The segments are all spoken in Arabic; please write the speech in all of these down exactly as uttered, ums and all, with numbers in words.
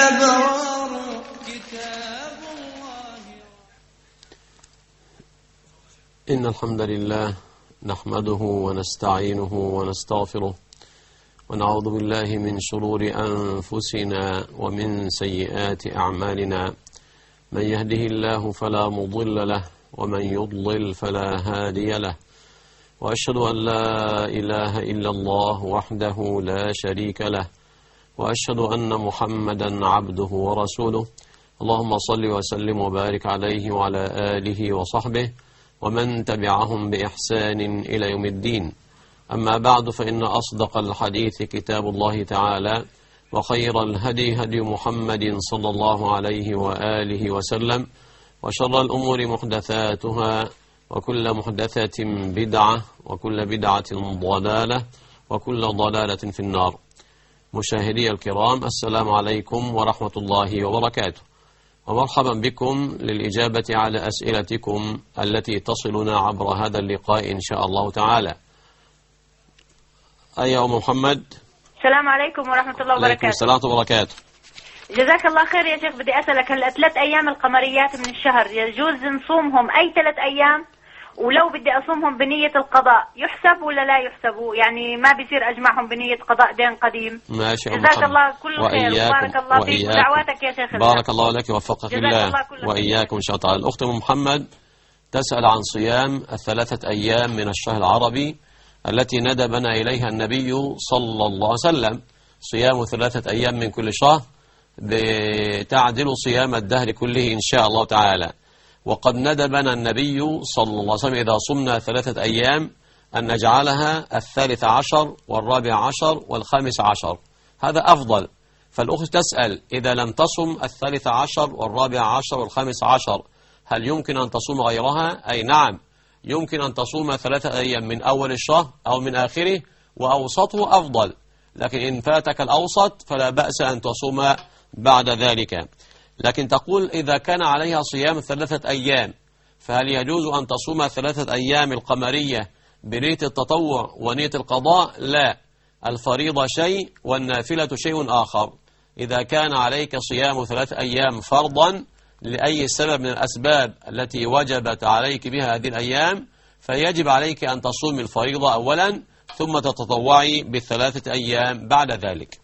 الأبرار كتاب الله. إن الحمد لله نحمده ونستعينه ونستغفره ونعوذ بالله من شرور أنفسنا ومن سيئات أعمالنا. من يهده الله فلا مضل له ومن يضلل فلا هادي له، وأشهد أن لا إله إلا الله وحده لا شريك له، وأشهد أن محمدا عبده ورسوله. اللهم صل وسلم وبارك عليه وعلى آله وصحبه ومن تبعهم بإحسان إلى يوم الدين. أما بعد، فإن أصدق الحديث كتاب الله تعالى، وخير الهدي هدي محمد صلى الله عليه وآله وسلم، وشر الأمور محدثاتها، وكل محدثة بدعة، وكل بدعة ضلالة، وكل ضلالة في النار. مشاهدي الكرام، السلام عليكم ورحمة الله وبركاته، ومرحبا بكم للإجابة على أسئلتكم التي تصلنا عبر هذا اللقاء إن شاء الله تعالى. أيها محمد. السلام عليكم ورحمة الله وبركاته. عليكم السلام وبركاته. جزاك الله خير يا شيخ. بدي أسألك، هلا ثلاث أيام القمريات من الشهر يجوز نصومهم أي ثلاث أيام؟ ولو بدي أصومهم بنية القضاء يحسب ولا لا يحسبوا؟ يعني ما بيصير أجمعهم بنية قضاء دين قديم. ماشي. جزاك الله كل خير وبارك الله فيك ودعواتك يا شيخ. بارك الله لك ووفقك الله وإياكم إن شاء الله. الأخت محمد تسأل عن صيام الثلاثة أيام من الشهر العربي التي ندبنا إليها النبي صلى الله عليه وسلم. صيام ثلاثة أيام من كل شهر بتعدل صيام الدهر كله إن شاء الله تعالى. وقد ندبنا النبي صلى الله عليه وسلم إذا صمنا ثلاثة أيام أن نجعلها الثالث عشر والرابع عشر والخامس عشر، هذا أفضل. فالأخت تسأل إذا لم تصم الثالث عشر والرابع عشر والخامس عشر هل يمكن أن تصوم غيرها؟ أي نعم، يمكن أن تصوم ثلاثة أيام من أول الشهر أو من آخره، وأوسطه أفضل. لكن إن فاتك الأوسط فلا بأس أن تصوم بعد ذلك. لكن تقول إذا كان عليها صيام ثلاثة أيام فهل يجوز أن تصوم ثلاثة أيام القمرية بنية التطوع ونية القضاء؟ لا، الفريضة شيء والنافلة شيء آخر. إذا كان عليك صيام ثلاثة أيام فرضا لأي سبب من الأسباب التي وجبت عليك بها هذه الأيام فيجب عليك أن تصوم الفريضة أولا ثم تتطوعي بالثلاثة أيام بعد ذلك.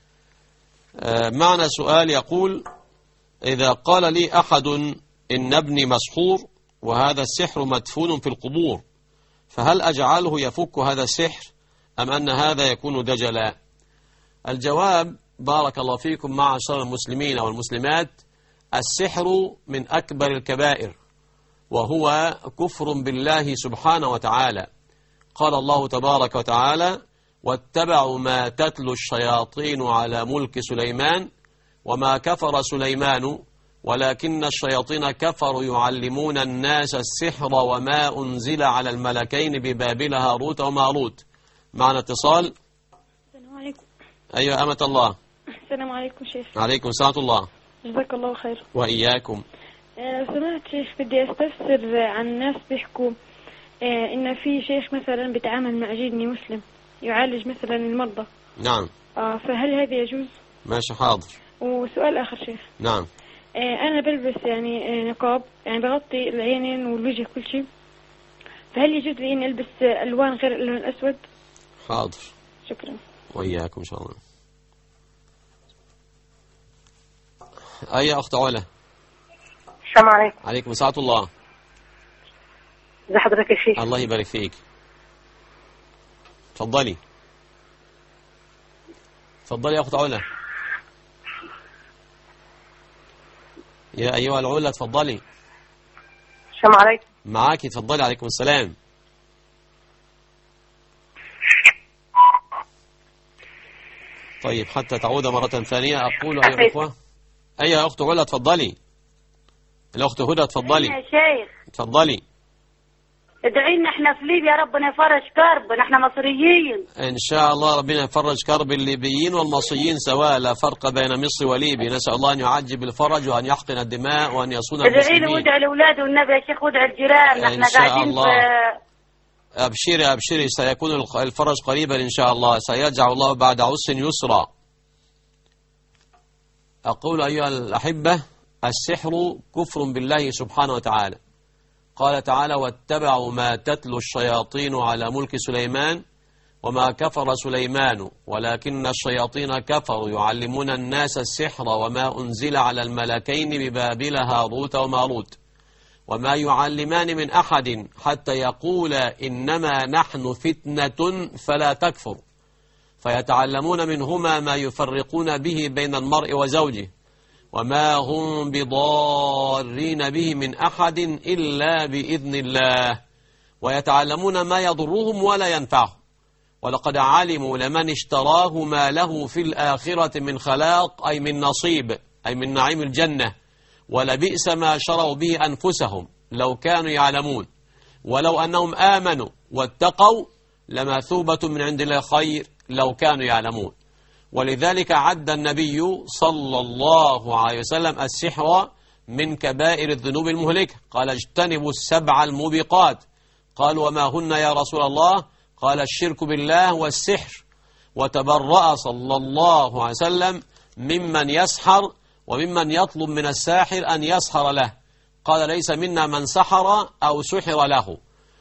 آه معنا سؤال يقول: إذا قال لي أحد إن ابني مسحور وهذا السحر مدفون في القبور، فهل أجعله يفك هذا السحر أم أن هذا يكون دجلا؟ الجواب: بارك الله فيكم معاشر المسلمين والمسلمات، السحر من أكبر الكبائر وهو كفر بالله سبحانه وتعالى. قال الله تبارك وتعالى: واتبعوا ما تتلو الشياطين على ملك سليمان وما كفر سليمان ولكن الشياطين كفروا يعلمون الناس السحر وما أنزل على الملكين ببابل هاروت وماروت. معنا اتصال. السلام عليكم. أيها أمة الله. السلام عليكم شيخ. عليكم السلام الله. جزاك الله خير. وإياكم. لو سمحت شيخ، بدي استفسر عن الناس بيحكوا آه إن في شيخ مثلا بيتعامل مع جني مسلم يعالج مثلا المرضى. نعم. آه فهل هذا يجوز؟ ماشي، حاضر. وسؤال آخر شيخ. نعم. آه أنا بلبس يعني آه نقاب، يعني بغطي العينين والوجه كل شيء، فهل يجوز لي إني ألبس ألوان غير اللون الأسود؟ حاضر. شكرا. وإياكم إن شاء الله. أي أخت علا. السلام عليكم. عليكم السلام الله. ازي حضرتك يا شيخ؟ الله يبارك فيك. تفضلي. تفضلي يا أخت علا. يا أيها العلا تفضلي. السلام عليكم. معاكي، تفضلي. عليكم السلام. طيب، حتى تعود مرة ثانية أقول أيها الأخوة. أيها أخت علا تفضلي. الأخت هدى تفضلي. يا شيخ تفضلي. ادعي لنا احنا في ليبيا ربنا يفرج كرب، نحن مصريين إن شاء الله ربنا يفرج كرب الليبيين والمصريين سواء، لا فرق بين مصر وليبيا. نسأل الله أن يعجب الفرج وأن يحقن الدماء وأن يصون المسلمين. ادعي لي وادعي لأولاد والنبي يا شيخ وادعي الجيران، نحن قاعدين الله. في أبشري أبشري، سيكون الفرج قريبا إن شاء الله، سيجعل الله بعد عسر يسرا. أقول أيها الأحبة السحر كفر بالله سبحانه وتعالى. قال تعالى واتبعوا ما تتلو الشياطين على ملك سليمان وما كفر سليمان ولكن الشياطين كفروا يعلمون الناس السحر وما أنزل على الملكين ببابل هاروت وماروت وما يعلمان من أحد حتى يقولا إنما نحن فتنة فلا تكفر فيتعلمون منهما ما يفرقون به بين المرء وزوجه وما هم بضارين به من أحد إلا بإذن الله ويتعلمون ما يضرهم ولا ينفعهم ولقد علموا لمن اشتراه ما له في الآخرة من خلاق أي من نصيب أي من نعيم الجنة ولبئس ما شروا به أنفسهم لو كانوا يعلمون ولو أنهم آمنوا واتقوا لمثوبة من عند الله خير لو كانوا يعلمون. ولذلك عد النبي صلى الله عليه وسلم السحر من كبائر الذنوب المهلكة. قال اجتنبوا السبع الموبقات. قالوا وما هن يا رسول الله؟ قال الشرك بالله والسحر. وتبرأ صلى الله عليه وسلم ممن يسحر وممن يطلب من الساحر أن يسحر له. قال ليس منا من سحر أو سحر له.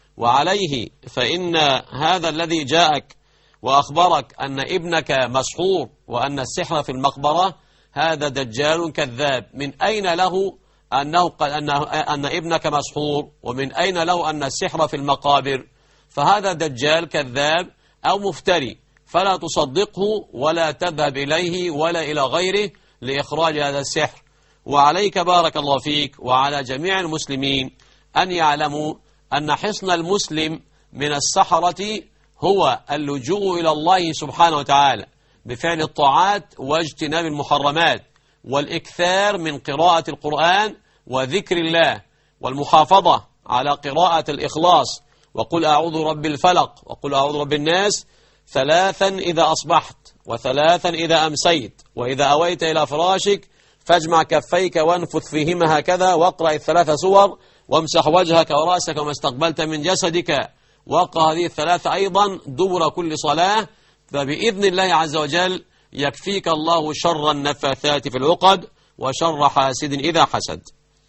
وعليه فإن هذا الذي جاءك وأخبرك أن ابنك مسحور وأن السحر في المقبرة هذا دجال كذاب. من أين له أنه قال أن, أن ابنك مسحور ومن أين له أن السحر في المقابر؟ فهذا دجال كذاب أو مفتري فلا تصدقه ولا تذهب إليه ولا إلى غيره لإخراج هذا السحر. وعليك بارك الله فيك وعلى جميع المسلمين أن يعلموا أن حصن المسلم من السحرة هو اللجوء إلى الله سبحانه وتعالى بفعل الطاعات واجتناب المحرمات والإكثار من قراءة القرآن وذكر الله والمحافظة على قراءة الإخلاص وقل أعوذ رب الفلق وقل أعوذ رب الناس ثلاثا إذا أصبحت وثلاثا إذا أمسيت وإذا أويت إلى فراشك فاجمع كفيك وانفث فيهما هكذا واقرأ الثلاث سور وامسح وجهك ورأسك وما استقبلت من جسدك واقرأ هذه الثلاثة أيضا دبر كل صلاة فبإذن الله عز وجل يكفيك الله شر النفاثات في العقد وشر حاسد إذا حسد.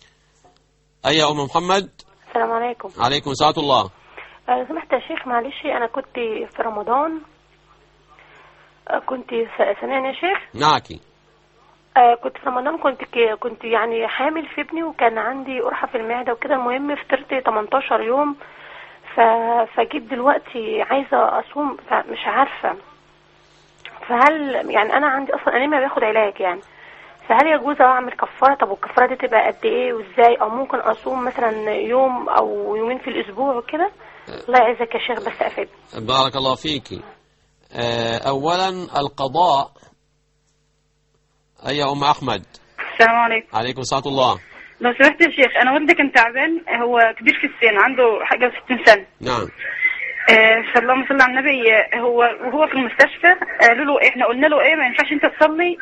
أي يا أم محمد؟ السلام عليكم. عليكم ساعة الله. لو سمحت يا شيخ معلش أنا كنت في رمضان كنت سامعني يا شيخ؟ نعكي. كنت في رمضان كنت كنت يعني حامل في ابني وكان عندي قرحة في المعدة وكده. المهم فطرت تمنتاشر يوم فجيت دلوقتي عايزة أصوم فمش عارفة فهل يعني أنا عندي أصلا أنيميا باخد علاج يعني فهل يجوز أعمل كفارة؟ طب والكفارة دي تبقى قد إيه وإزاي؟ أو ممكن أصوم مثلا يوم أو يومين في الأسبوع وكده؟ الله يعزك يا شيخ بس أفيد. بارك الله فيك. أولا القضاء. أي أم أحمد؟ السلام عليكم. عليكم ساعة الله. لو سمحت يا شيخ أنا والدي كان تعبان هو كبير في السن عنده حاجة ستين سنة. نعم. آه اللهم صل على النبي. هو وهو في المستشفى قالوا له احنا قلنا له ايه ما ينفعش انت تصلي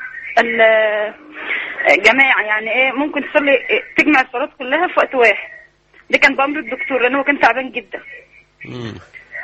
الجماعة يعني ايه ممكن تصلي تجمع الصلاه كلها في وقت واحد. ده كان بأمر الدكتور لأنه هو كان تعبان جدا. امم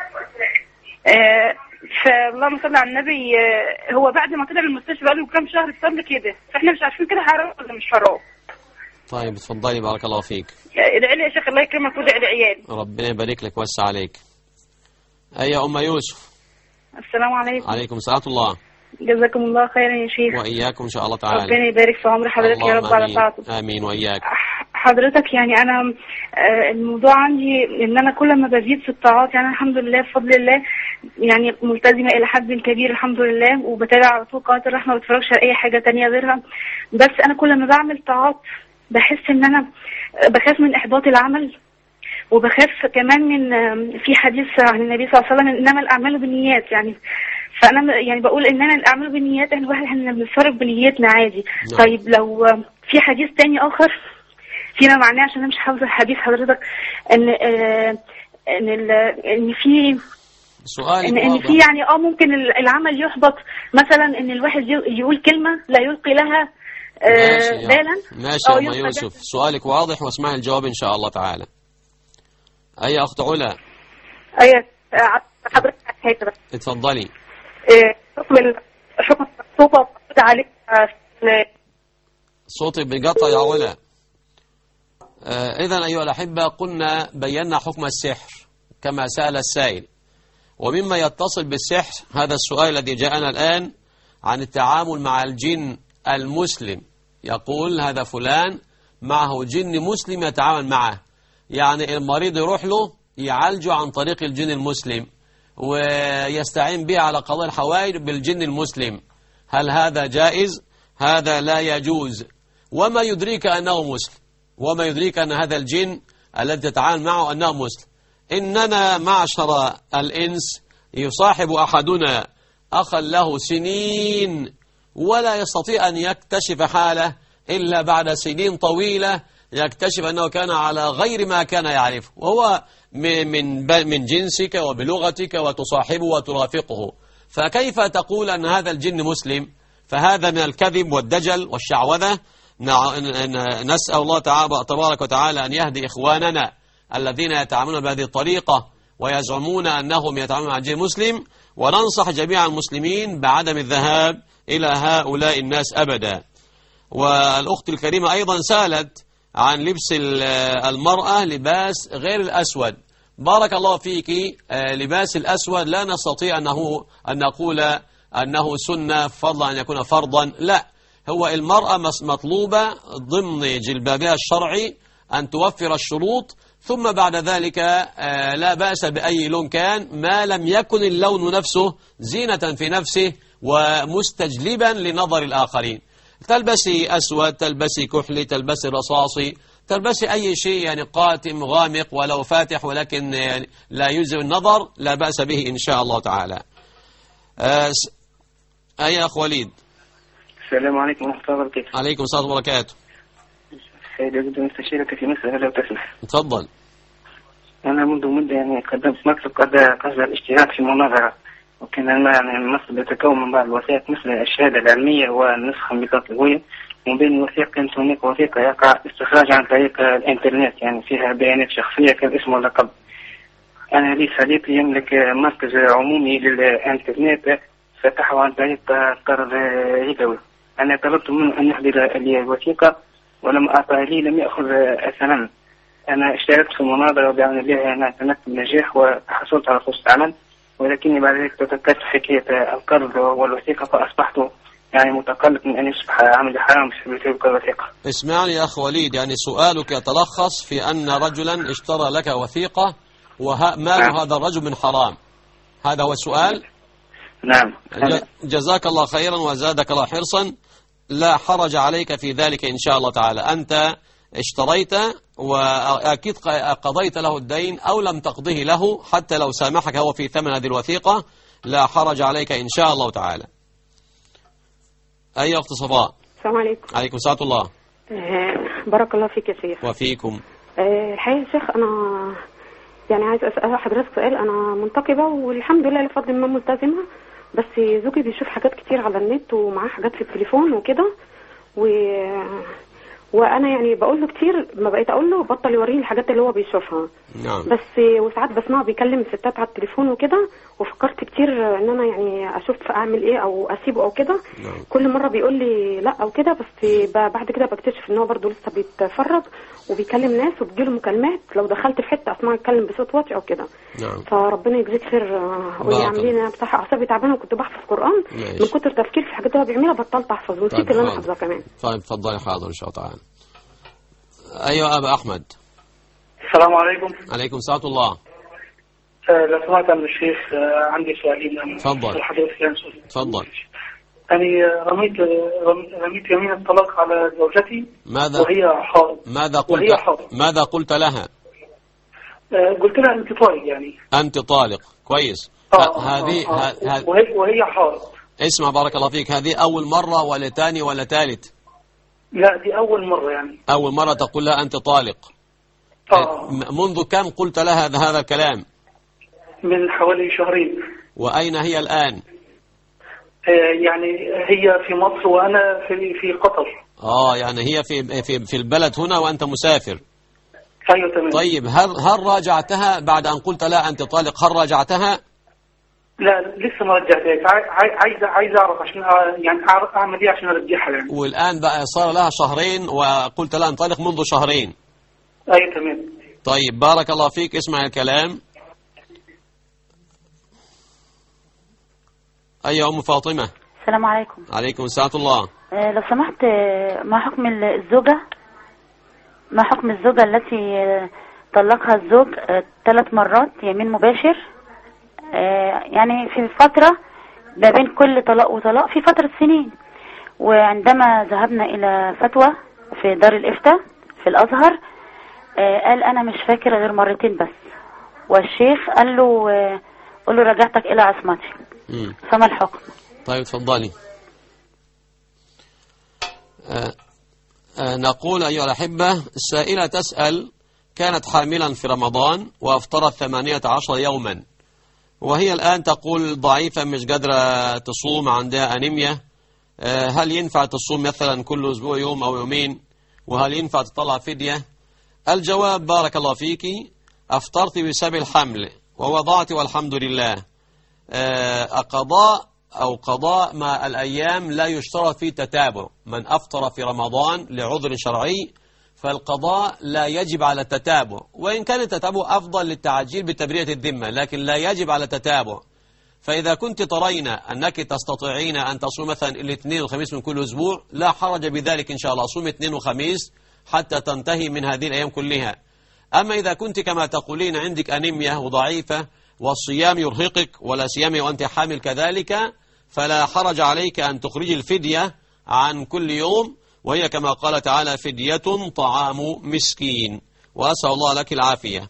آه فاللهم صل على النبي. آه هو بعد ما طلع من المستشفى بقاله كام شهر صلي كده فاحنا مش عارفين كده حرام ولا مش حرام. طيب اتفضلي بارك الله فيك. ادعي لي يا شيخ الله يكرمك وادعي لعيالي. ربنا يبارك لك ويوسع عليك. أي يا أم يوسف؟ السلام عليكم. عليكم سلام الله. جزاكم الله خيرا يا شيخ. وإياكم إن شاء الله تعالى. ربنا يبارك في عمر حضرتك يا رب على طاعته. آمين وإياك. حضرتك يعني أنا الموضوع عندي إن أنا كل ما بزيد في الطاعات يعني الحمد لله بفضل الله يعني ملتزمة إلى حد كبير الحمد لله وبتابع على طول قناة الرحمة ما بتفرجش على أي حاجة تانية غيرها. بس أنا كل ما بعمل طاعات بحس إن أنا بخاف من إحباط العمل وبخاف كمان من في حديث عن النبي صلى الله عليه وسلم إنما الأعمال بالنيات يعني فأنا يعني بقول إن أنا الأعمال بالنيات إحنا الواحد إحنا بنتصرف بنيتنا عادي. نعم. طيب لو في حديث تاني آخر فيما معناه عشان أنا مش حافظة الحديث حضرتك إن آه إن ال إن في إن, إن في يعني آه ممكن العمل يحبط مثلا إن الواحد يقول كلمة لا يلقي لها آه بالا. ماشي يا أم يوسف سؤالك واضح واسمعي الجواب إن شاء الله تعالى. أي أخت علا؟ أي حضرتك هيك اتفضلي. حكم الحكم الصوبة عليك صوتي بيقطع يا علا. آه إذن أيها الأحبة، قلنا بينا حكم السحر كما سأل السائل. ومما يتصل بالسحر هذا السؤال الذي جاءنا الآن عن التعامل مع الجن المسلم. يقول هذا فلان معه جن مسلم يتعامل معه، يعني المريض يروح له يعالجه عن طريق الجن المسلم ويستعين به على قضاء الحوائج بالجن المسلم. هل هذا جائز؟ هذا لا يجوز. وما يدريك أنه مسلم؟ وما يدريك أن هذا الجن الذي تتعامل معه أنه مسلم؟ إننا معشر الإنس يصاحب أحدنا أخا له سنين ولا يستطيع أن يكتشف حاله إلا بعد سنين طويلة يكتشف أنه كان على غير ما كان يعرفه، وهو من من جنسك وبلغتك وتصاحبه وترافقه. فكيف تقول أن هذا الجن مسلم؟ فهذا من الكذب والدجل والشعوذة. نسأل الله تعالى تبارك وتعالى أن يهدي إخواننا الذين يتعاملون بهذه الطريقة ويزعمون أنهم يتعاملون مع الجن المسلم، وننصح جميع المسلمين بعدم الذهاب إلى هؤلاء الناس أبدا. والأخت الكريمة أيضا سألت عن لبس المرأة لباس غير الأسود. بارك الله فيك، لباس الأسود لا نستطيع أنه أن نقول أنه سنة فضلا أن يكون فرضا، لا، هو المرأة مطلوبة ضمن جلبابها الشرعي أن توفر الشروط، ثم بعد ذلك لا بأس بأي لون كان ما لم يكن اللون نفسه زينة في نفسه ومستجلبا لنظر الآخرين. تلبسي أسود، تلبسي كحلي، تلبسي رصاصي، تلبسي أي شيء يعني قاتم غامق ولو فاتح ولكن يعني لا يجزئ النظر، لا بأس به إن شاء الله تعالى. أي أخ وليد. السلام عليكم ورحمة الله وبركاته. عليكم السلام وبركاته. سيدي أريد أن أستشيرك في مسألة لو تسمح. تفضل. أنا منذ مدة يعني قدمت مطلب قصد الاشتراك في المناظرة، وكان يعني المطلب يتكون من بعض الوثائق مثل الشهادة العلمية والنسخة من بطاقة الهوية، ومن بين الوثائق كانت هناك وثيقة يقع استخراج عن طريق الإنترنت يعني فيها بيانات شخصية كالاسم واللقب. أنا لي صديقي يملك مركز عمومي للإنترنت فتحه عن طريق قرض ربوي. أنا طلبت منه أن يحضر لي الوثيقة ولم أعطى لي، لم يأخذ ثمنا. أنا اشتركت في المناظرة وبعون الله أنا تمكنت بالنجاح وحصلت على فرصة عمل، ولكني بعد ذلك تذكرت حكاية القرض والوثيقة فأصبحت يعني متقلق من أن يصبح عمل حرام بسبب تلك الوثيقة. اسمعني يا أخ وليد، يعني سؤالك يتلخص في أن رجلا اشترى لك وثيقة ومال نعم. هذا الرجل من حرام، هذا هو السؤال؟ نعم. جزاك الله خيرا وزادك الله حرصا. لا حرج عليك في ذلك إن شاء الله تعالى. أنت اشتريت وأكيد قضيت له الدين أو لم تقضيه له، حتى لو سامحك هو في ثمن هذه الوثيقة لا حرج عليك إن شاء الله تعالى. أي أخت صفاء. السلام عليكم. عليكم سلام الله. آه بارك الله فيك يا شيخ. وفيكم. آه الحقيقة يا شيخ أنا يعني عايز أسأل حضرتك سؤال. أنا منتقبة والحمد لله لفضل الله ملتزمة، بس زوجي بيشوف حاجات كتير على النت ومعاه حاجات في التليفون وكده، و... وانا يعني بقول له كتير، ما بقيت اقول له بطل يوريني الحاجات اللي هو بيشوفها. نعم. بس وساعات بسمعه بيكلم الستات على التليفون وكده، وفكرت كتير ان انا يعني اشوف اعمل ايه او اسيبه او كده. نعم. كل مره بيقول لي لا او كده، بس بعد كده بكتشف ان هو برضه لسه بيتفرج وبيكلم ناس وبيجيله مكالمات، لو دخلت في حته اسمعه يتكلم بصوت واطي او كده. نعم. فربنا يجزيك خير. قولي عاملين انا بصراحه اعصابي تعبانه، وكنت بحفظ قران من كتر تفكير في الحاجات اللي هو بيعملها بطلت احفظ ونسيت اللي انا حافظاه كمان. طيب اتفضلي. حاضر ان شاء الله تعالى. ايوه ابا احمد. السلام عليكم. عليكم سلام الله. أه لو سمحت عن الشيخ، أه عندي سؤالين. تفضل. تفضل. أنا رميت رميت يمين الطلاق على زوجتي. ماذا وهي حائض. ماذا قلت وهي حائض. ماذا قلت لها؟ أه قلت لها أنت طالق يعني. أنت طالق. كويس. آه هذه آه آه وهي وهي حائض. اسمع بارك الله فيك، هذه أول مرة ولا ثاني ولا ثالث؟ لا دي أول مرة يعني. أول مرة تقول لها أنت طالق. آه. منذ كم قلت لها هذا الكلام؟ من حوالي شهرين. وأين هي الآن؟ آه يعني هي في مصر وأنا في في قطر. آه يعني هي في في في البلد هنا وأنت مسافر. أيوة تمام. طيب هل هل راجعتها بعد أن قلت لها أنت طالق؟ هل راجعتها؟ لا لسه ما رجعتهاش، عايز عايز اعرف عشان يعني اعمل ايه عشان ارجعها يعني. والان بقى صار لها شهرين وقلت لها انطلق منذ شهرين. ايوه تمام. طيب بارك الله فيك، اسمع الكلام. ايوه ام فاطمه. السلام عليكم. عليكم السلام الله. أه لو سمحت، ما حكم الزوجة ما حكم الزوجة التي طلقها الزوج ثلاث مرات يمين مباشر، أه يعني في فترة ما بين كل طلاق وطلاق في فترة سنين، وعندما ذهبنا إلى فتوى في دار الإفتاء في الأزهر أه قال أنا مش فاكر غير مرتين بس، والشيخ قال له أه قل له رجعتك إلى عصمتي. مم. فما الحكم؟ طيب تفضلي. آه آه نقول أيها الأحبة، السائلة تسأل كانت حاملا في رمضان وأفطرت ثمانية عشر يوما، وهي الآن تقول ضعيفة مش قادرة تصوم، عندها أنيميا. آه هل ينفع تصوم مثلا كل أسبوع يوم أو يومين؟ وهل ينفع تطلع فدية؟ الجواب بارك الله فيك، أفطرت بسبب الحمل ووضعت والحمد لله. آه قضاء أو قضاء مع الأيام لا يشترط فيه تتابع. من أفطر في رمضان لعذر شرعي فالقضاء لا يجب على التتابع، وإن كان التتابع أفضل للتعجيل بتبرئة الذمة، لكن لا يجب على التتابع. فإذا كنت ترين أنك تستطيعين أن تصوم مثلا الاثنين والخميس من كل أسبوع لا حرج بذلك إن شاء الله، صوم اثنين وخميس حتى تنتهي من هذه الأيام كلها. أما إذا كنت كما تقولين عندك أنيميا وضعيفة والصيام يرهقك ولا سيما وأنت حامل كذلك، فلا حرج عليك أن تخرج الفدية عن كل يوم، وهي كما قال تعالى فدية طعام مسكين، وأسأل الله لك العافية.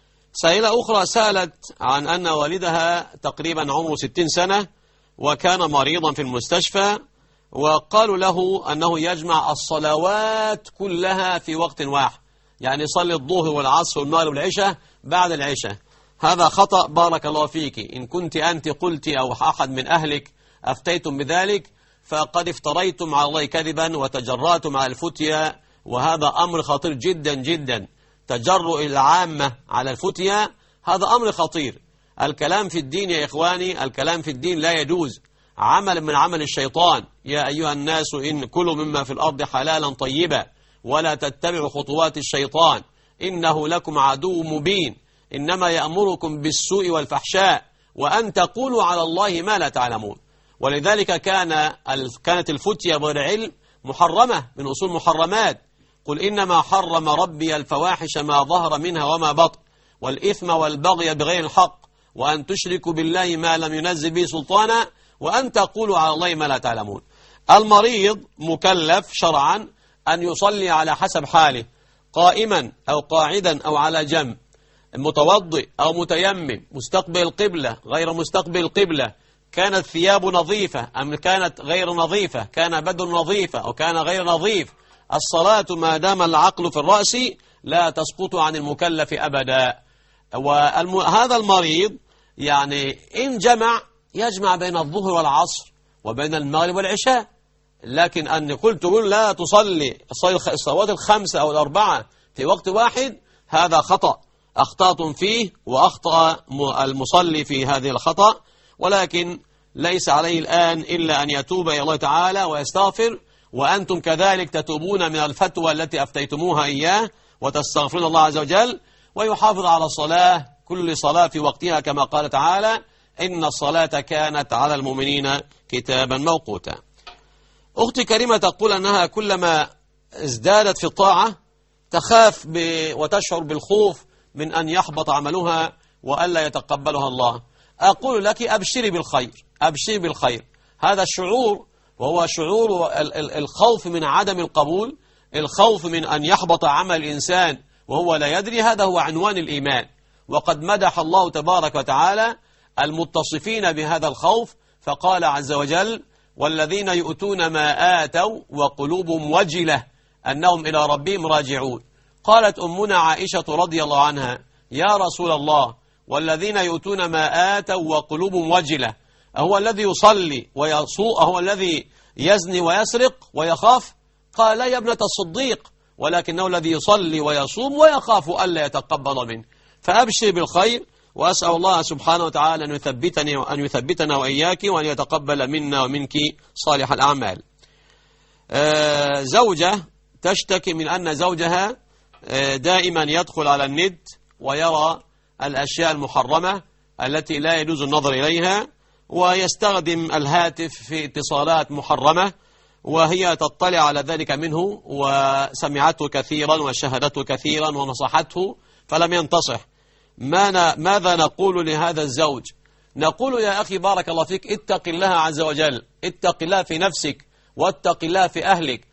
سائلة أخرى سألت عن أن والدها تقريبا عمره ستين سنة وكان مريضا في المستشفى، وقالوا له أنه يجمع الصلوات كلها في وقت واحد، يعني يصلي الظهر والعصر والمغرب والعشاء بعد العشاء. هذا خطأ بارك الله فيك. إن كنت أنت قلت أو أحد من أهلك أفتيتم بذلك فقد افتريتم على الله كذبا وتجرأتم على الفتية، وهذا أمر خطير جدا جدا. تجرؤ العامة على الفتية هذا أمر خطير. الكلام في الدين يا إخواني، الكلام في الدين لا يجوز، عمل من عمل الشيطان. يا أيها الناس إن كلوا مما في الأرض حلالا طيبا ولا تتبعوا خطوات الشيطان إنه لكم عدو مبين، إنما يأمركم بالسوء والفحشاء وأن تقولوا على الله ما لا تعلمون. ولذلك كان كانت الفتية بغير علم محرمة من أصول محرمات. قل إنما حرم ربي الفواحش ما ظهر منها وما بطن والإثم والبغي بغير الحق وأن تشركوا بالله ما لم ينزل به سلطانا وأن تقولوا على الله ما لا تعلمون. المريض مكلف شرعا أن يصلي على حسب حاله، قائما أو قاعدا أو على جنب، متوضئ أو متيمم، مستقبل القبلة غير مستقبل القبلة، كانت ثياب نظيفة أم كانت غير نظيفة، كان بدن نظيفة أو كان غير نظيف. الصلاة ما دام العقل في الرأس لا تسقط عن المكلف أبدا. وهذا المريض يعني إن جمع يجمع بين الظهر والعصر وبين المغرب والعشاء، لكن أن قلت لا تصلي الصلوات الخمسة أو الأربعة في وقت واحد هذا خطأ، أخطأتم فيه وأخطأ المصلي في هذه الخطأ، ولكن ليس عليه الآن إلا أن يتوب إلى الله تعالى ويستغفر، وأنتم كذلك تتوبون من الفتوى التي أفتيتموها إياه وتستغفرون الله عز وجل، ويحافظ على الصلاة كل صلاة في وقتها كما قال تعالى إن الصلاة كانت على المؤمنين كتابا موقوتا. أختي كريمة تقول أنها كلما ازدادت في الطاعة تخاف ب... وتشعر بالخوف من أن يحبط عملها وألا يتقبلها الله. أقول لك أبشري بالخير، أبشري بالخير. هذا الشعور وهو شعور الخوف من عدم القبول، الخوف من أن يحبط عمل الإنسان وهو لا يدري، هذا هو عنوان الإيمان. وقد مدح الله تبارك وتعالى المتصفين بهذا الخوف فقال عز وجل والذين يؤتون ما آتوا وقلوبهم وجلة أنهم إلى ربهم راجعون. قالت أمنا عائشة رضي الله عنها يا رسول الله والذين يؤتون ما آتوا وقلوبهم وجلة، أهو الذي يصلي ويصوم، أهو الذي يزني ويسرق ويخاف؟ قال لا يا ابنة الصديق، ولكنه الذي يصلي ويصوم ويخاف ألا يتقبل منه. فأبشر بالخير وأسأل الله سبحانه وتعالى أن يثبتني وأن يثبتنا وإياك وأن يتقبل منا ومنك صالح الأعمال. آه زوجة تشتكي من أن زوجها آه دائما يدخل على النت ويرى الأشياء المحرمة التي لا يجوز النظر إليها، ويستخدم الهاتف في اتصالات محرمة، وهي تطلع على ذلك منه وسمعته كثيرا وشاهدته كثيرا ونصحته فلم ينتصح. ماذا نقول لهذا الزوج؟ نقول يا أخي بارك الله فيك اتق الله عز وجل، اتق الله في نفسك واتق الله في أهلك.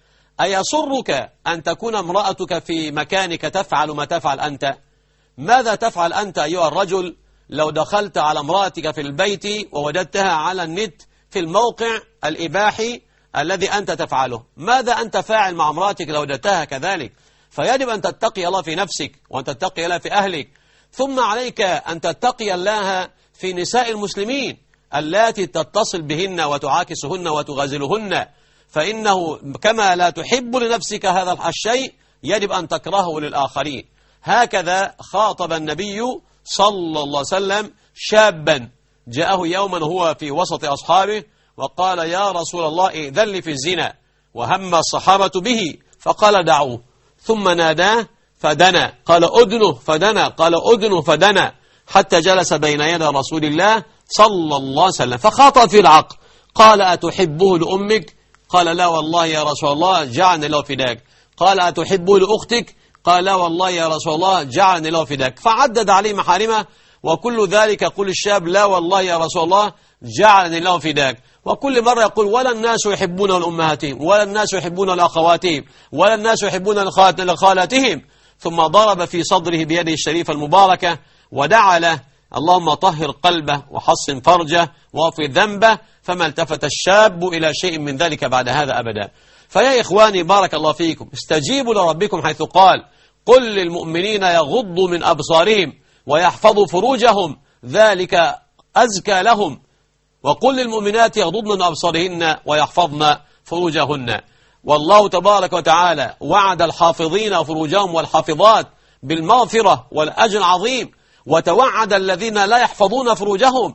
أيسرك أن تكون امرأتك في مكانك تفعل ما تفعل أنت؟ ماذا تفعل أنت أيها الرجل لو دخلت على امرأتك في البيت ووجدتها على النت في الموقع الإباحي الذي أنت تفعله؟ ماذا أنت فاعل مع امرأتك لو وجدتها كذلك؟ فيجب أن تتقي الله في نفسك وأن تتقي الله في أهلك، ثم عليك أن تتقي الله في نساء المسلمين التي تتصل بهن وتعاكسهن وتغازلهن، فإنه كما لا تحب لنفسك هذا الشيء يجب أن تكرهه للآخرين. هكذا خاطب النبي صلى الله عليه وسلم شابا جاءه يوما هو في وسط أصحابه وقال يا رسول الله ائذن لي في الزنا، وهم الصحابة به فقال دعوه، ثم ناداه فدنا، قال أدنه فدنا، قال أدنه فدنا، حتى جلس بين يدي رسول الله صلى الله عليه وسلم فخاطب في العقل قال أتحبه لأمك؟ قال لا والله يا رسول الله جعلني له فداك. قال أتحبه لأختك؟ قال لا والله يا رسول الله جعلني له فداك. فعدد عليه محارمه، وكل ذلك يقول الشاب لا والله يا رسول الله جعلني له فداك. وكل مرة يقول ولا الناس يحبون الأمهاتهم ولا الناس يحبون الأخواتهم ولا الناس يحبون لخالاتهم، ثم ضرب في صدره بيده الشريفة المباركة ودعا له اللهم طهر قلبه وحصن فرجه واغفر ذنبه، فما التفت الشاب إلى شيء من ذلك بعد هذا أبدا. فيا إخواني بارك الله فيكم استجيبوا لربكم حيث قال قل للمؤمنين يغضوا من أبصارهم ويحفظوا فروجهم ذلك أزكى لهم، وقل للمؤمنات يغضضن من أبصارهن ويحفظن فروجهن. والله تبارك وتعالى وعد الحافظين فروجهم والحافظات بالمغفرة والأجر العظيم، وتوعد الذين لا يحفظون فروجهم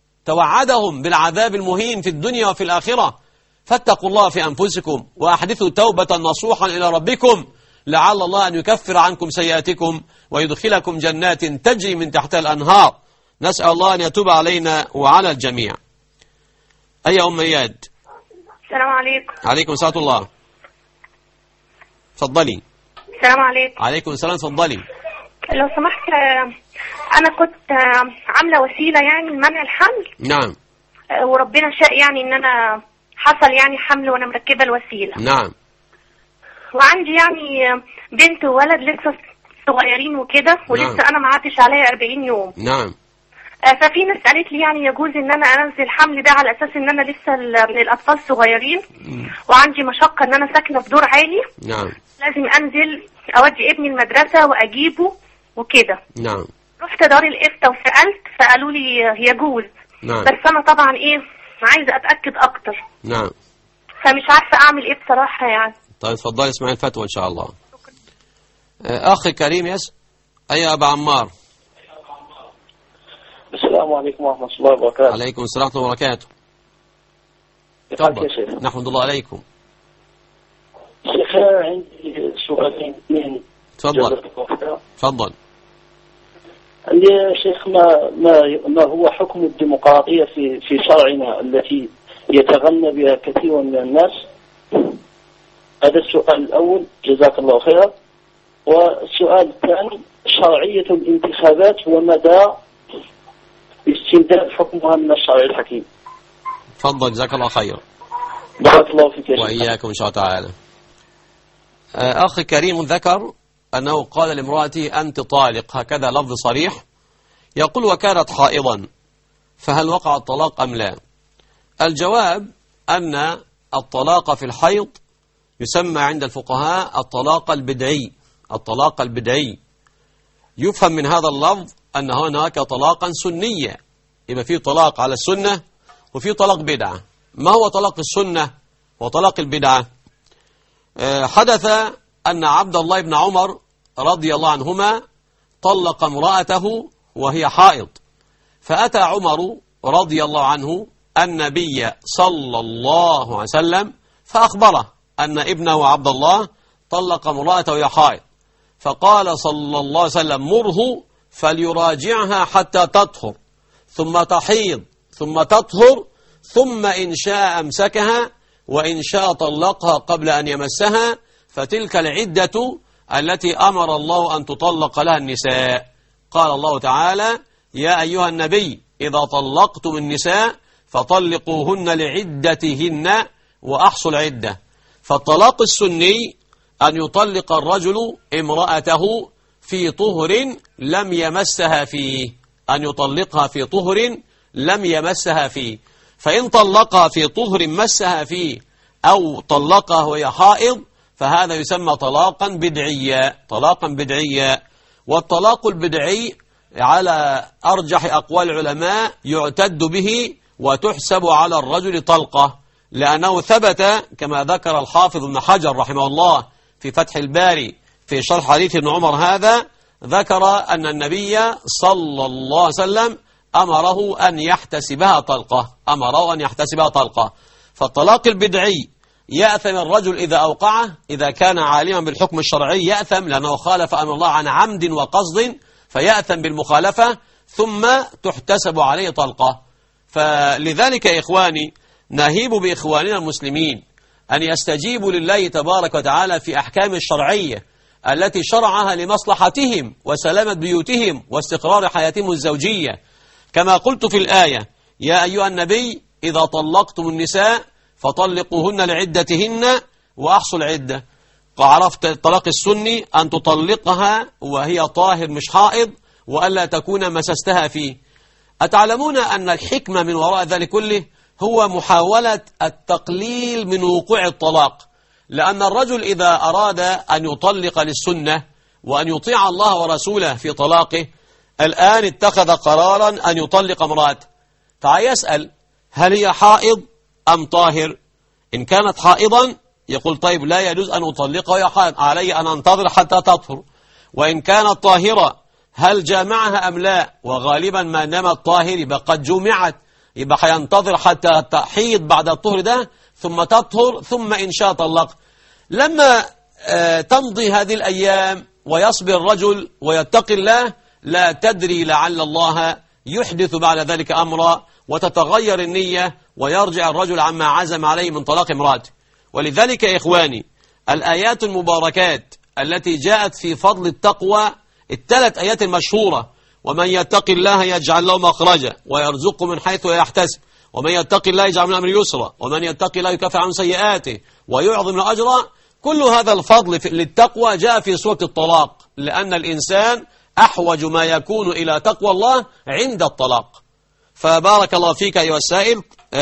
توعدهم بالعذاب المهين في الدنيا وفي الآخرة. فاتقوا الله في أنفسكم وأحدثوا توبة نصوحا إلى ربكم لعل الله أن يكفر عنكم سيئاتكم ويدخلكم جنات تجري من تحتها الأنهار. نسأل الله أن يتوب علينا وعلى الجميع. أي أم إياد؟ السلام عليكم. عليكم السلام الله. تفضلي. السلام عليكم. عليكم السلام تفضلي. لو سمحت أنا كنت عاملة وسيلة يعني لمنع الحمل. نعم. وربنا شاء يعني إن أنا حصل يعني حمل وأنا مركبة الوسيلة. نعم. وعندي يعني بنت وولد لسه صغيرين وكده ولسه نعم. أنا ما عدتش عليا أربعين يوم. نعم. ففي ناس قالت لي يعني يجوز ان انا انزل الحمل ده على اساس ان انا لسه الاطفال صغيرين وعندي مشقه ان انا ساكنه في دور عالي. نعم. لازم انزل اودي ابني المدرسه واجيبه وكده. نعم. رحت دار الافتاء وسالت فقالوا لي يجوز. نعم. بس انا طبعا ايه عايزه اتاكد اكتر. نعم. فمش عارفه اعمل ايه بصراحه يعني. طيب اتفضلي اسمعي الفتوى ان شاء الله. اخي كريم يس اي ابا عمار. السلام عليكم ورحمة الله وبركاته. عليكم السلام ورحمة الله وبركاته. تفضل. نحمد الله عليكم. شيخ عندي سؤالين اثنين. تفضل. تفضل. عندي يا شيخ ما ما ما هو حكم الديمقراطية في في شرعنا التي يتغنى بها كثير من الناس؟ هذا السؤال الأول جزاك الله خيرا. والسؤال الثاني شرعية الانتخابات ومدى استمداد حكمها من الشرع الحكيم. تفضل جزاك الله خير. بارك الله فيك يا شيخ. وإياكم إن شاء الله تعالى. أخي كريم ذكر أنه قال لامرأته أنت طالق، هكذا لفظ صريح. يقول وكانت حائضا فهل وقع الطلاق أم لا؟ الجواب أن الطلاق في الحيض يسمى عند الفقهاء الطلاق البدعي. الطلاق البدعي يفهم من هذا اللفظ أن هناك طلاقا سنيا، يبقى فيه طلاق على السنة وفيه طلاق بدعة. ما هو طلاق السنة وطلاق البدعة؟ حدث أن عبد الله بن عمر رضي الله عنهما طلق امرأته وهي حائض. فأتى عمر رضي الله عنه النبي صلى الله عليه وسلم فأخبره أن ابنه عبد الله طلق امرأته وهي حائض، فقال صلى الله عليه وسلم مره فليراجعها حتى تطهر ثم تحيض ثم تطهر، ثم إن شاء أمسكها وإن شاء طلقها قبل أن يمسها، فتلك العدة التي أمر الله أن تطلق لها النساء. قال الله تعالى يا أيها النبي إذا طلقتم النساء فطلقوهن لعدتهن وأحصوا العدة. فالطلاق السني أن يطلق الرجل امرأته في طهر لم يمسها فيه، أن يطلقها في طهر لم يمسها فيه. فإن طلقها في طهر مسها فيه أو طلقها وهي حائض فهذا يسمى طلاقا بدعيا، طلاقا بدعيا. والطلاق البدعي على أرجح أقوال العلماء يعتد به وتحسب على الرجل طلقة، لأنه ثبت كما ذكر الحافظ ابن حجر رحمه الله في فتح الباري في شرح حديث ابن عمر هذا، ذكر أن النبي صلى الله عليه وسلم أمره أن يحتسبها طلقة، أمره أن يحتسبها طلقة. فالطلاق البدعي يأثم الرجل إذا أوقعه، إذا كان عالما بالحكم الشرعي يأثم لأنه خالف أمر الله عن عمد وقصد فيأثم بالمخالفة، ثم تحتسب عليه طلقة. فلذلك يا إخواني نهيب بإخواننا المسلمين أن يستجيبوا لله تبارك وتعالى في أحكام الشرعية التي شرعها لمصلحتهم وسلامة بيوتهم واستقرار حياتهم الزوجية، كما قلت في الآية يا أيها النبي إذا طلقتم النساء فطلقوهن لعدتهن وأحصوا العدة. عرفت الطلاق السني أن تطلقها وهي طاهر مش حائض وألا تكون مسستها فيه. أتعلمون أن الحكمة من وراء ذلك كله هو محاولة التقليل من وقوع الطلاق، لأن الرجل إذا أراد أن يطلق للسنة وأن يطيع الله ورسوله في طلاقه الآن اتخذ قرارا أن يطلق امرأته، فيسأل هل هي حائض أم طاهر؟ إن كانت حائضا يقول طيب لا يجوز أن أطلقها وهي حائض، علي أن أنتظر حتى تطهر. وإن كانت طاهرة هل جامعها أم لا؟ وغالبا ما دام الطاهر يبقى قد جمعت، يبقى هينتظر حتى تحيض بعد الطهر ده ثم تطهر ثم إن شاء طلق. لما آه تمضي هذه الأيام ويصبر الرجل ويتقي الله لا تدري لعل الله يحدث بعد ذلك أمرا وتتغير النية ويرجع الرجل عما عزم عليه من طلاق امراته. ولذلك يا إخواني الآيات المباركات التي جاءت في فضل التقوى الثلاث آيات المشهورة ومن يتق الله يجعل له مخرجا ويرزقه من حيث لا يحتسب ومن يتق الله يجعل من أمره يسرا ومن يتق الله يكفر عن سيئاته ويعظم له أجرا، كل هذا الفضل للتقوى جاء في سورة الطلاق، لأن الإنسان أحوج ما يكون إلى تقوى الله عند الطلاق. فبارك الله فيك أيها السائل،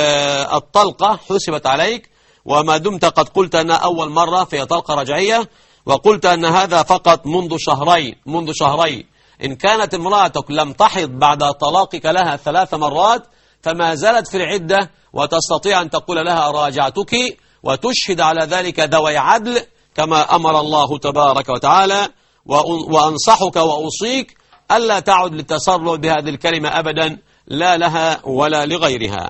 آه الطلقة حسبت عليك، وما دمت قد قلت أنها أول مرة فهي طلقة رجعية، وقلت أن هذا فقط منذ شهرين منذ شهرين إن كانت امرأتك لم تحض بعد طلاقك لها ثلاث مرات فما زالت في العدة، وتستطيع أن تقول لها راجعتك وتشهد على ذلك ذوي عدل كما أمر الله تبارك وتعالى. وأنصحك وأوصيك ألا تعد للتسرع بهذه الكلمة أبدا، لا لها ولا لغيرها.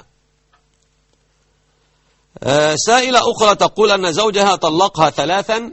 سائلة أخرى تقول أن زوجها طلقها ثلاثا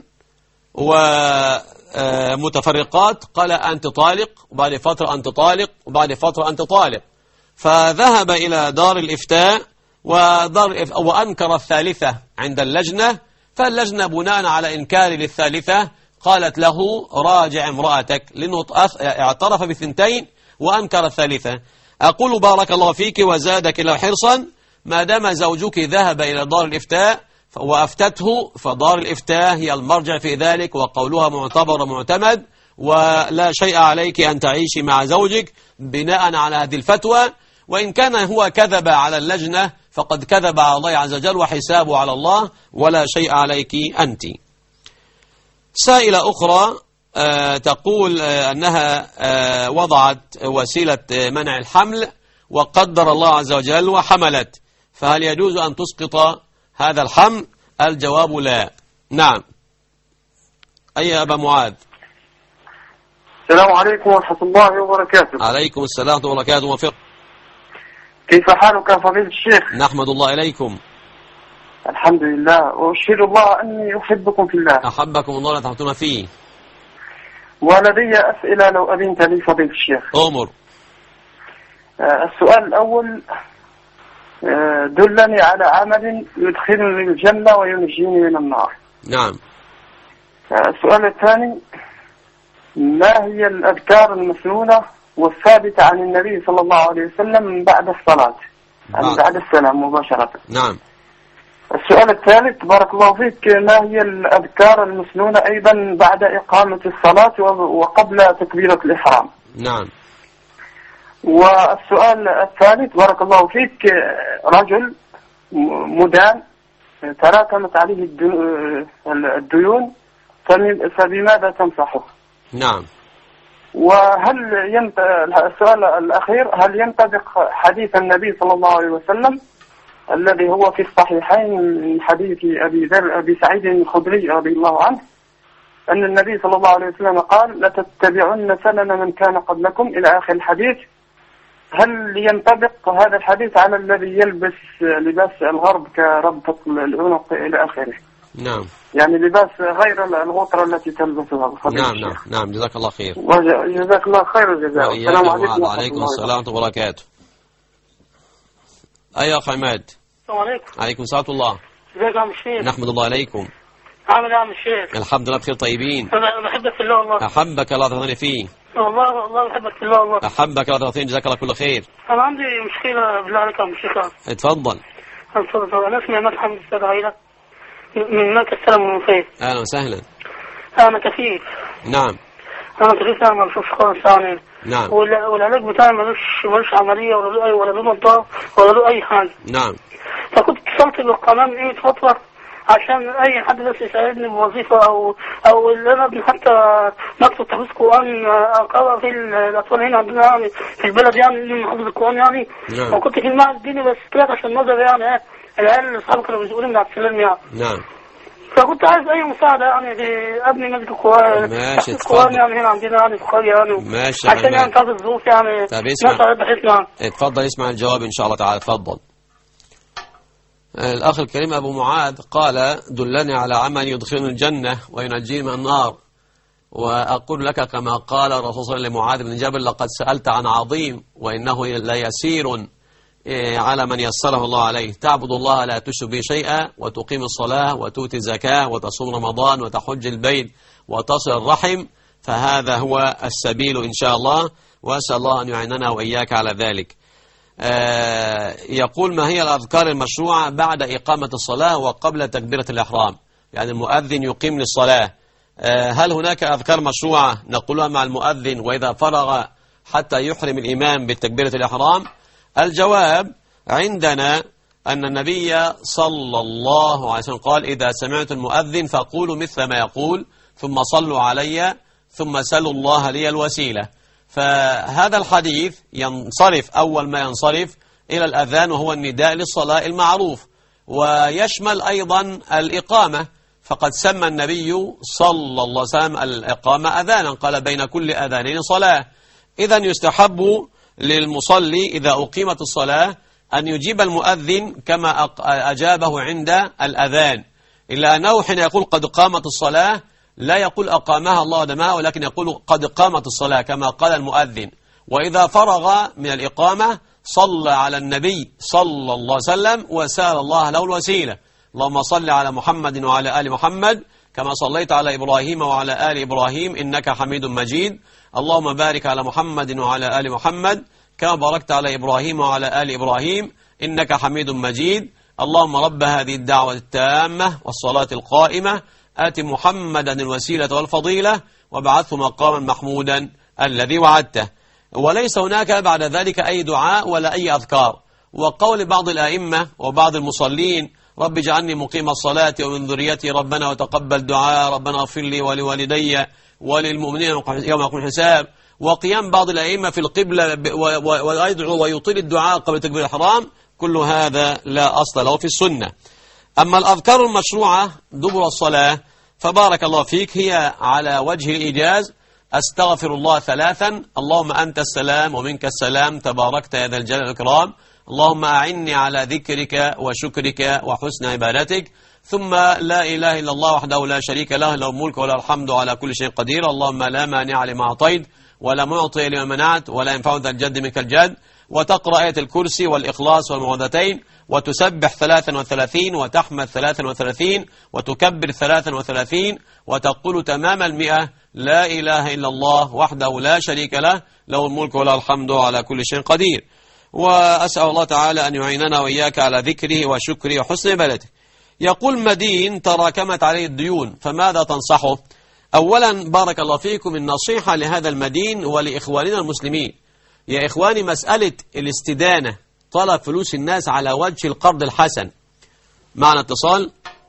ومتفرقات، قال أنت طالق وبعد فترة أنت طالق وبعد فترة أنت طالق، فذهب إلى دار الإفتاء ودار الإفتاء وأنكر الثالثة عند اللجنة، فاللجنة بناء على إنكار للثالثة قالت له راجع امرأتك، لأنه اعترف بثنتين وأنكر الثالثة. أقول بارك الله فيك وزادك الله حرصا، ما دام زوجك ذهب إلى دار الإفتاء وأفتته فدار الإفتاء هي المرجع في ذلك وقولها معتبر ومعتمد، ولا شيء عليك أن تعيشي مع زوجك بناء على هذه الفتوى. وإن كان هو كذب على اللجنة فقد كذب على الله عز وجل وحسابه على الله، ولا شيء عليك أنت. سائلة أخرى آه تقول آه أنها آه وضعت وسيلة منع الحمل وقدر الله عز وجل وحملت، فهل يجوز أن تسقط هذا الحمل؟ الجواب لا. نعم. أي أبا معاذ؟ السلام عليكم ورحمة الله وبركاته. عليكم السلام ورحمة الله وبركاته. وفق. كيف حالك يا فضيلة الشيخ؟ نحمد الله إليكم. الحمد لله، وأشهد الله أني أحبكم في الله. أحبكم الله لا تحتم فيه. ولدي أسئلة لو أذنت لي فضيلة الشيخ. أمر. السؤال الأول، دلني على عمل يدخلني الجنة وينجيني من النار. نعم. السؤال الثاني، ما هي الأذكار المسنونة والثابتة عن النبي صلى الله عليه وسلم بعد الصلاة، بعد, بعد السلام مباشرة؟ نعم. السؤال الثالث، بارك الله فيك، ما هي الأذكار المسنونة أيضا بعد إقامة الصلاة وقبل تكبيرة الإحرام؟ نعم. والسؤال الثالث، بارك الله فيك، رجل مدان تراكمت عليه الديون فبماذا تنصحه؟ نعم. وهل ينت... السؤال الأخير، هل ينطبق حديث النبي صلى الله عليه وسلم الذي هو في الصحيحين من حديث أبي ذر أبي سعيد الخدري رضي الله عنه أن النبي صلى الله عليه وسلم قال لتتبعن سنن من كان قبلكم إلى آخر الحديث؟ هل ينطبق هذا الحديث على الذي يلبس لباس الغرب كربطة العنق إلى آخره؟ نعم. يعني لباس غير الغطرة التي تلبسها. نعم نعم نعم. جزاك الله خير. جزاك الله خير الجزاء. السلام عليكم. وعليكم السلام ورحمة الله وبركاته. أيها أخ عماد. السلام عليكم. عليكم السلام ورحمة الله. ازيك يا عم الشيخ؟ نحمد الله عليكم. عامل ايه يا عم الشيخ؟ الحمد لله بخير طيبين. انا بحبك في الله والله. أحبك الله ترضيني فيه. والله والله بحبك في الله والله. أحبك الله ترضيني، جزاك الله كل خير. انا عندي مشكلة بالله عليك يا عم الشيخ. اتفضل. اتفضل. انا اسمي عماد حمد السيد عيلة من مركز سلام المنوفية. أهلا وسهلا. انا كفيف. نعم. انا كفيف، انا ما بشوفش خالص يعني. نعم. والعلاج بتاعي ملوش ملوش عملية ولا له أي ولا له نضارة ولا له أي حاجة. نعم. فكنت اتصلت بالقناة من قيمة فترة عشان أي حد بس يساعدني بوظيفة أو أو اللي أنا ابني حتى مكتب تحفيظ قرآن أقرأ في الأطفال هنا عندنا يعني في البلد يعني اللي حافظ القرآن يعني. نعم. وكنت في المعهد الديني بس طلعت عشان نظر يعني العيال أصحابي كانوا بيقولوا من عبد السلام يعني. نعم. فكنت عايز أي مساعدة يعني في ابني مسجد القرآن. ماشي القرآن يعني هنا عندنا يعني في القرية يعني. ماشي. عشان يعني تعرف الظروف يعني. طب اسمع. بحثنا. اتفضل اسمع الجواب إن شاء الله تعالى. اتفضل. الأخ الكريم أبو معاذ قال دلني على عمل يدخلني الجنة وينجيني من النار. وأقول لك كما قال الرسول صلى الله عليه وسلم لمعاذ بن جبل لقد سألت عن عظيم وإنه ليسير على من يسره الله عليه. تعبد الله لا تشرك به شيئا وتقيم الصلاة وتؤتي الزكاة وتصوم رمضان وتحج البيت وتصل الرحم، فهذا هو السبيل إن شاء الله، وأسأل الله أن يعيننا وإياك على ذلك. آه يقول ما هي الأذكار المشروعة بعد إقامة الصلاة وقبل تكبيرة الإحرام؟ يعني المؤذن يقيم للصلاة، آه هل هناك أذكار مشروعة نقولها مع المؤذن وإذا فرغ حتى يحرم الإمام بالتكبيرة الإحرام؟ الجواب عندنا أن النبي صلى الله عليه وسلم قال إذا سمعت المؤذن فقولوا مثل ما يقول ثم صلوا علي ثم سلوا الله لي الوسيلة. فهذا الحديث ينصرف أول ما ينصرف إلى الأذان وهو النداء للصلاة المعروف، ويشمل أيضا الإقامة، فقد سمى النبي صلى الله عليه وسلم الإقامة أذانا، قال بين كل أذانين صلاة. إذن يستحب للمصلي إذا أقيمت الصلاة أن يجيب المؤذن كما أجابه عند الأذان، إلا أنه حين يقول قد قامت الصلاة لا يقول أقامها الله ودمها، ولكن يقول قد قامت الصلاة كما قال المؤذن. وإذا فرغ من الإقامة صلى على النبي صلى الله عليه وسلم وسأل الله له الوسيلة. اللهم صل على محمد وعلى آل محمد كما صليت على إبراهيم وعلى آل إبراهيم إنك حميد مجيد. اللهم بارك على محمد وعلى آل محمد كما باركت على إبراهيم وعلى آل إبراهيم إنك حميد مجيد. اللهم رب هذه الدعوة التامة والصلاة القائمة آت محمدا الوسيلة والفضيلة وابعثه مقاما محمودا الذي وعدته. وليس هناك بعد ذلك أي دعاء ولا أي أذكار. وقول بعض الآئمة وبعض المصلين رب اجعلني مقيم الصلاة ومن ذريتي ربنا وتقبل دعاء ربنا اغفر لي ولوالدي وللمؤمنين يوم يقوم الحساب، وقيام بعض الأئمة في القبلة ويدعو ويطيل الدعاء قبل تكبير الإحرام، كل هذا لا أصل له في السنة. أما الأذكار المشروعة دبر الصلاة فبارك الله فيك هي على وجه الإيجاز أستغفر الله ثلاثا، اللهم أنت السلام ومنك السلام تباركت يا ذا الجلال والإكرام، اللهم أعني على ذكرك وشكرك وحسن عبادتك، ثم لا إله إلا الله وحده لا شريك له، له الملك وله الحمد على كل شيء قدير، اللهم لا مانع لما أعطيت ولا معطي لما منعت ولا ينفع ذا الجد منك الجد، وتقرأ آية الكرسي والإخلاص والمعوذتين، وتسبح ثلاثا وثلاثين، وتحمد ثلاثا وثلاثين، وتكبر ثلاثا وثلاثين، وتقول تمام المئة لا إله إلا الله وحده لا شريك له، له الملك وله الحمد على كل شيء قدير. وأسأل الله تعالى أن يعيننا وإياك على ذكره وشكره وحسن عبادته. يقول مدين تراكمت عليه الديون فماذا تنصحه؟ أولا بارك الله فيكم، النصيحة لهذا المدين ولإخواننا المسلمين، يا إخواني مسألة الاستدانة طلب فلوس الناس على وجه القرض الحسن. معنا اتصال.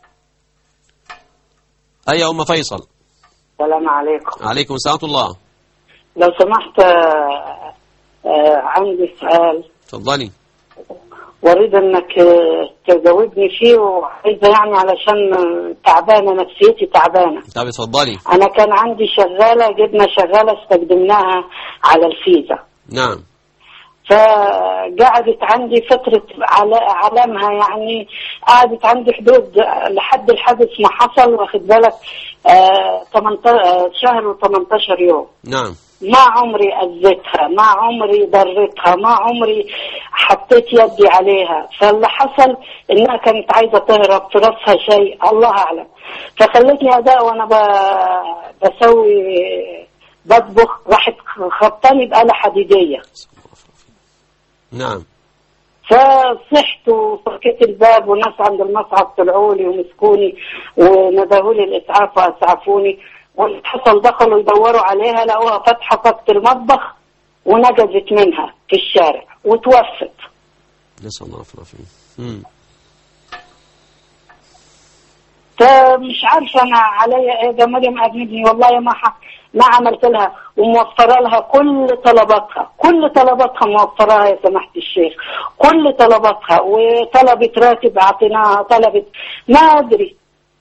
أي أم فيصل. السلام عليكم. عليكم السلام ورحمة الله. لو سمحت آه آه عندي سؤال. تفضلي. واريد انك تجاوبني فيه، وعايزه يعني علشان تعبانه نفسيتي تعبانه. طب اتفضلي. انا كان عندي شغاله، جبنا شغاله استخدمناها على الفيزا. نعم. فقعدت عندي فترة علامها، يعني قعدت عندي حدود لحد الحدث ما حصل، واخد بالك آه شهر وثمانية يوم. نعم. ما عمري أذيتها، ما عمري ضرتها، ما عمري حطيت يدي عليها. فاللي حصل إنها كانت عايزة تهرب، في رأسها شيء الله أعلم، فخلتني أداء وأنا بسوي بطبخ، راحت خبطاني بآلة حديدية. نعم. فصحت وفكيت الباب، وناس عند المصعد طلعوا لي ومسكوني وندهوا لي الإسعاف وأسعفوني، واللي حصل دخلوا يدوروا عليها لقوها فاتحة فكت المطبخ ونجزت منها في الشارع وتوفت. نسأل الله العافية. فمش عارفة أنا عليا إيه ده، مريم أجنبني والله ما ح... ما عملت لها، وموفرة لها كل طلباتها، كل طلباتها موفرها يا سماحة الشيخ، كل طلباتها، وطلبت راتب أعطيناها، طلبت ما أدري.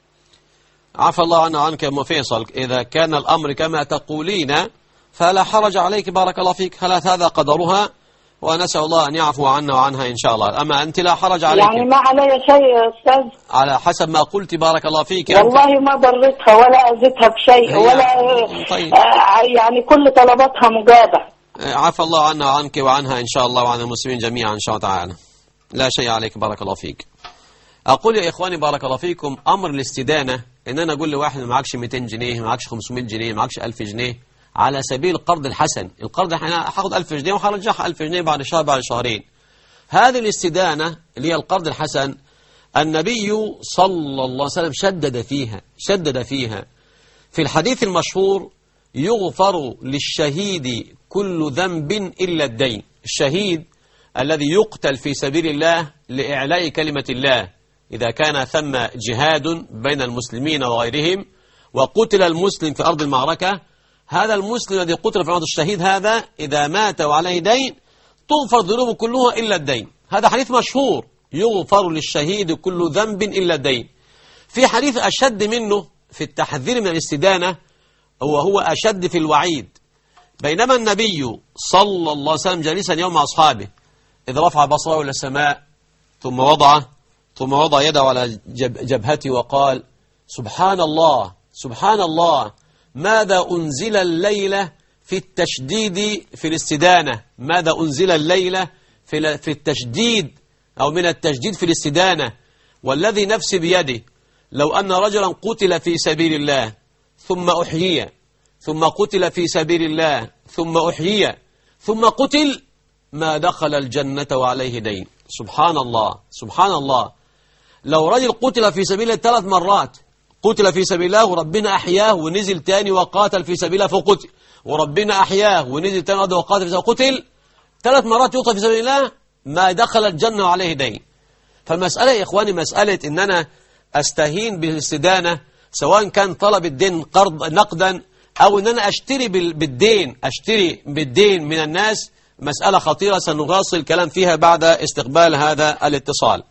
عفى الله عنه عنك يا أم فيصل، إذا كان الأمر كما تقولين فلا حرج عليك بارك الله فيك، خلاص هذا قدرها، ونسأل الله أن يعفو عنا وعنها إن شاء الله. أما أنت لا حرج عليك، يعني ما علي شيء يا أستاذ، على حسب ما قلت بارك الله فيك. والله ما ضرتها ولا أذيتها بشيء ولا طيب. آه يعني كل طلباتها مجابة. عفى الله عنا وعنك وعنها إن شاء الله وعن المسلمين جميعا إن شاء الله تعالى، لا شيء عليك بارك الله فيك. أقول يا إخواني بارك الله فيكم، أمر الاستدانة إن أنا أقول لواحد ما معكش مئتين جنيه، ما معكش خمسمائة جنيه، ما معكش ألف جنيه، على سبيل القرض الحسن. القرض احنا هاخد ألف جنيه وهرجعها ألف جنيه بعد شهر بعد شهرين. هذه الاستدانة اللي هي القرض الحسن، النبي صلى الله عليه وسلم شدد فيها شدد فيها في الحديث المشهور: يغفر للشهيد كل ذنب إلا الدين. الشهيد الذي يقتل في سبيل الله لإعلاء كلمة الله، إذا كان ثم جهاد بين المسلمين وغيرهم وقتل المسلم في أرض المعركة، هذا المسلم الذي قتل في أرض الشهيد هذا إذا مات وعليه دين تغفر ذنوبه كلها إلا الدين. هذا حديث مشهور: يغفر للشهيد كل ذنب إلا الدين. في حديث أشد منه في التحذير من الاستدانة، وهو أشد في الوعيد. بينما النبي صلى الله عليه وسلم جالسا يوم أصحابه، إذ رفع بصره إلى السماء ثم وضعه ثم وضع يده على جب جبهته وقال: سبحان الله سبحان الله، ماذا أنزل الليلة في التشديد في الاستدانة؟ ماذا أنزل الليلة في في التشديد أو من التشديد في الاستدانة؟ والذي نفسي بيده، لو أن رجلا قتل في سبيل الله ثم أحيي، ثم قتل في سبيل الله ثم أحيي ثم قتل، ما دخل الجنة وعليه دين. سبحان الله سبحان الله. لو رجل قتل في سبيل الله ثلاث مرات، قتل في سبيل الله وربنا أحياه ونزل تاني وقاتل في سبيل الله فقتل، وربنا أحياه ونزل تاني وقاتل في سبيل الله وقتل، ثلاث مرات يقتل في سبيل الله، ما دخل الجنة وعليه دين. فالمسألة يا إخواني مسألة إن أنا أستهين بالاستدانة، سواء كان طلب الدين قرض نقدا أو إن أنا أشتري بالدين أشتري بالدين من الناس، مسألة خطيرة سنواصل الكلام فيها بعد استقبال هذا الاتصال.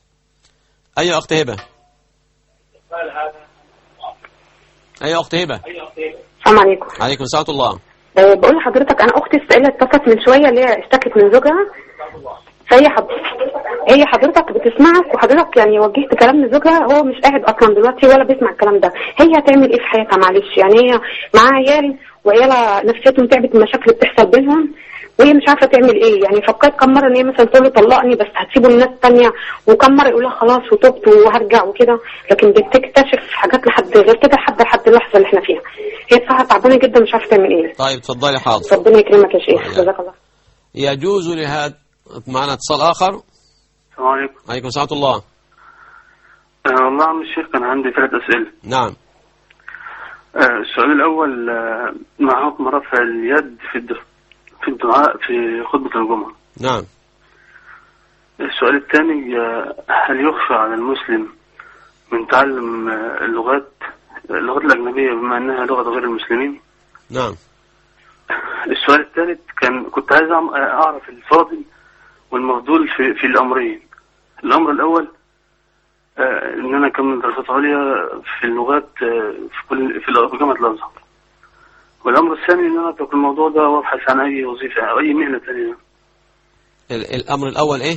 أي أخت هبة؟ أي أخت هبة؟ السلام عليكم. عليكم السلام ورحمة الله. أه بقول لحضرتك انا اختي السائله اتصلت من شويه اللي هي اشتكت من زوجها، فهي حضرتك هي حضرتك بتسمعك، وحضرتك يعني وجهت كلام لزوجها، هو مش قاعد اصلا دلوقتي ولا بيسمع الكلام ده. هي هتعمل ايه في حياتها؟ معلش يعني هي معاها عيال وعيالها نفسيتهم تعبت من المشاكل اللي بتحصل بينهم، وهي مش عارفه تعمل ايه. يعني فكرت كم مره ان هي مثلا تقول له طلقني بس هتسيبه للناس الثانيه، وكم مره يقول لها خلاص وتوبت وهرجع وكده، لكن بتكتشف حاجات لحد غير كده لحد لحد اللحظه اللي احنا فيها. هي بصراحه تعبانه جدا مش عارفه تعمل ايه. طيب اتفضلي. حاضر. ربنا يكرمك يا شيخ، جزاك الله. يجوز لهذا معنا اتصال اخر. السلام عليكم. عليكم السلام ورحمة الله. أه والله يا عم الشيخ كان عندي ثلاث أسئلة. نعم. أه السؤال الأول أه ما حكم رفع اليد في الدعاء في الدعاء في خطبة الجمعة؟ نعم. السؤال الثاني أه هل يخشى على المسلم من تعلم أه اللغات اللغات الأجنبية بما أنها لغة غير المسلمين؟ نعم. السؤال الثالث كان كنت عايز أعرف الفاضل والمفضول في في الأمرين. الأمر الأول آه إن أنا أكمل دراسات عليا في اللغات آه في كل في جامعة الأزهر. والأمر الثاني إن أنا أترك الموضوع ده وأبحث عن أي وظيفة أو أي مهنة ثانية. الأمر الأول إيه؟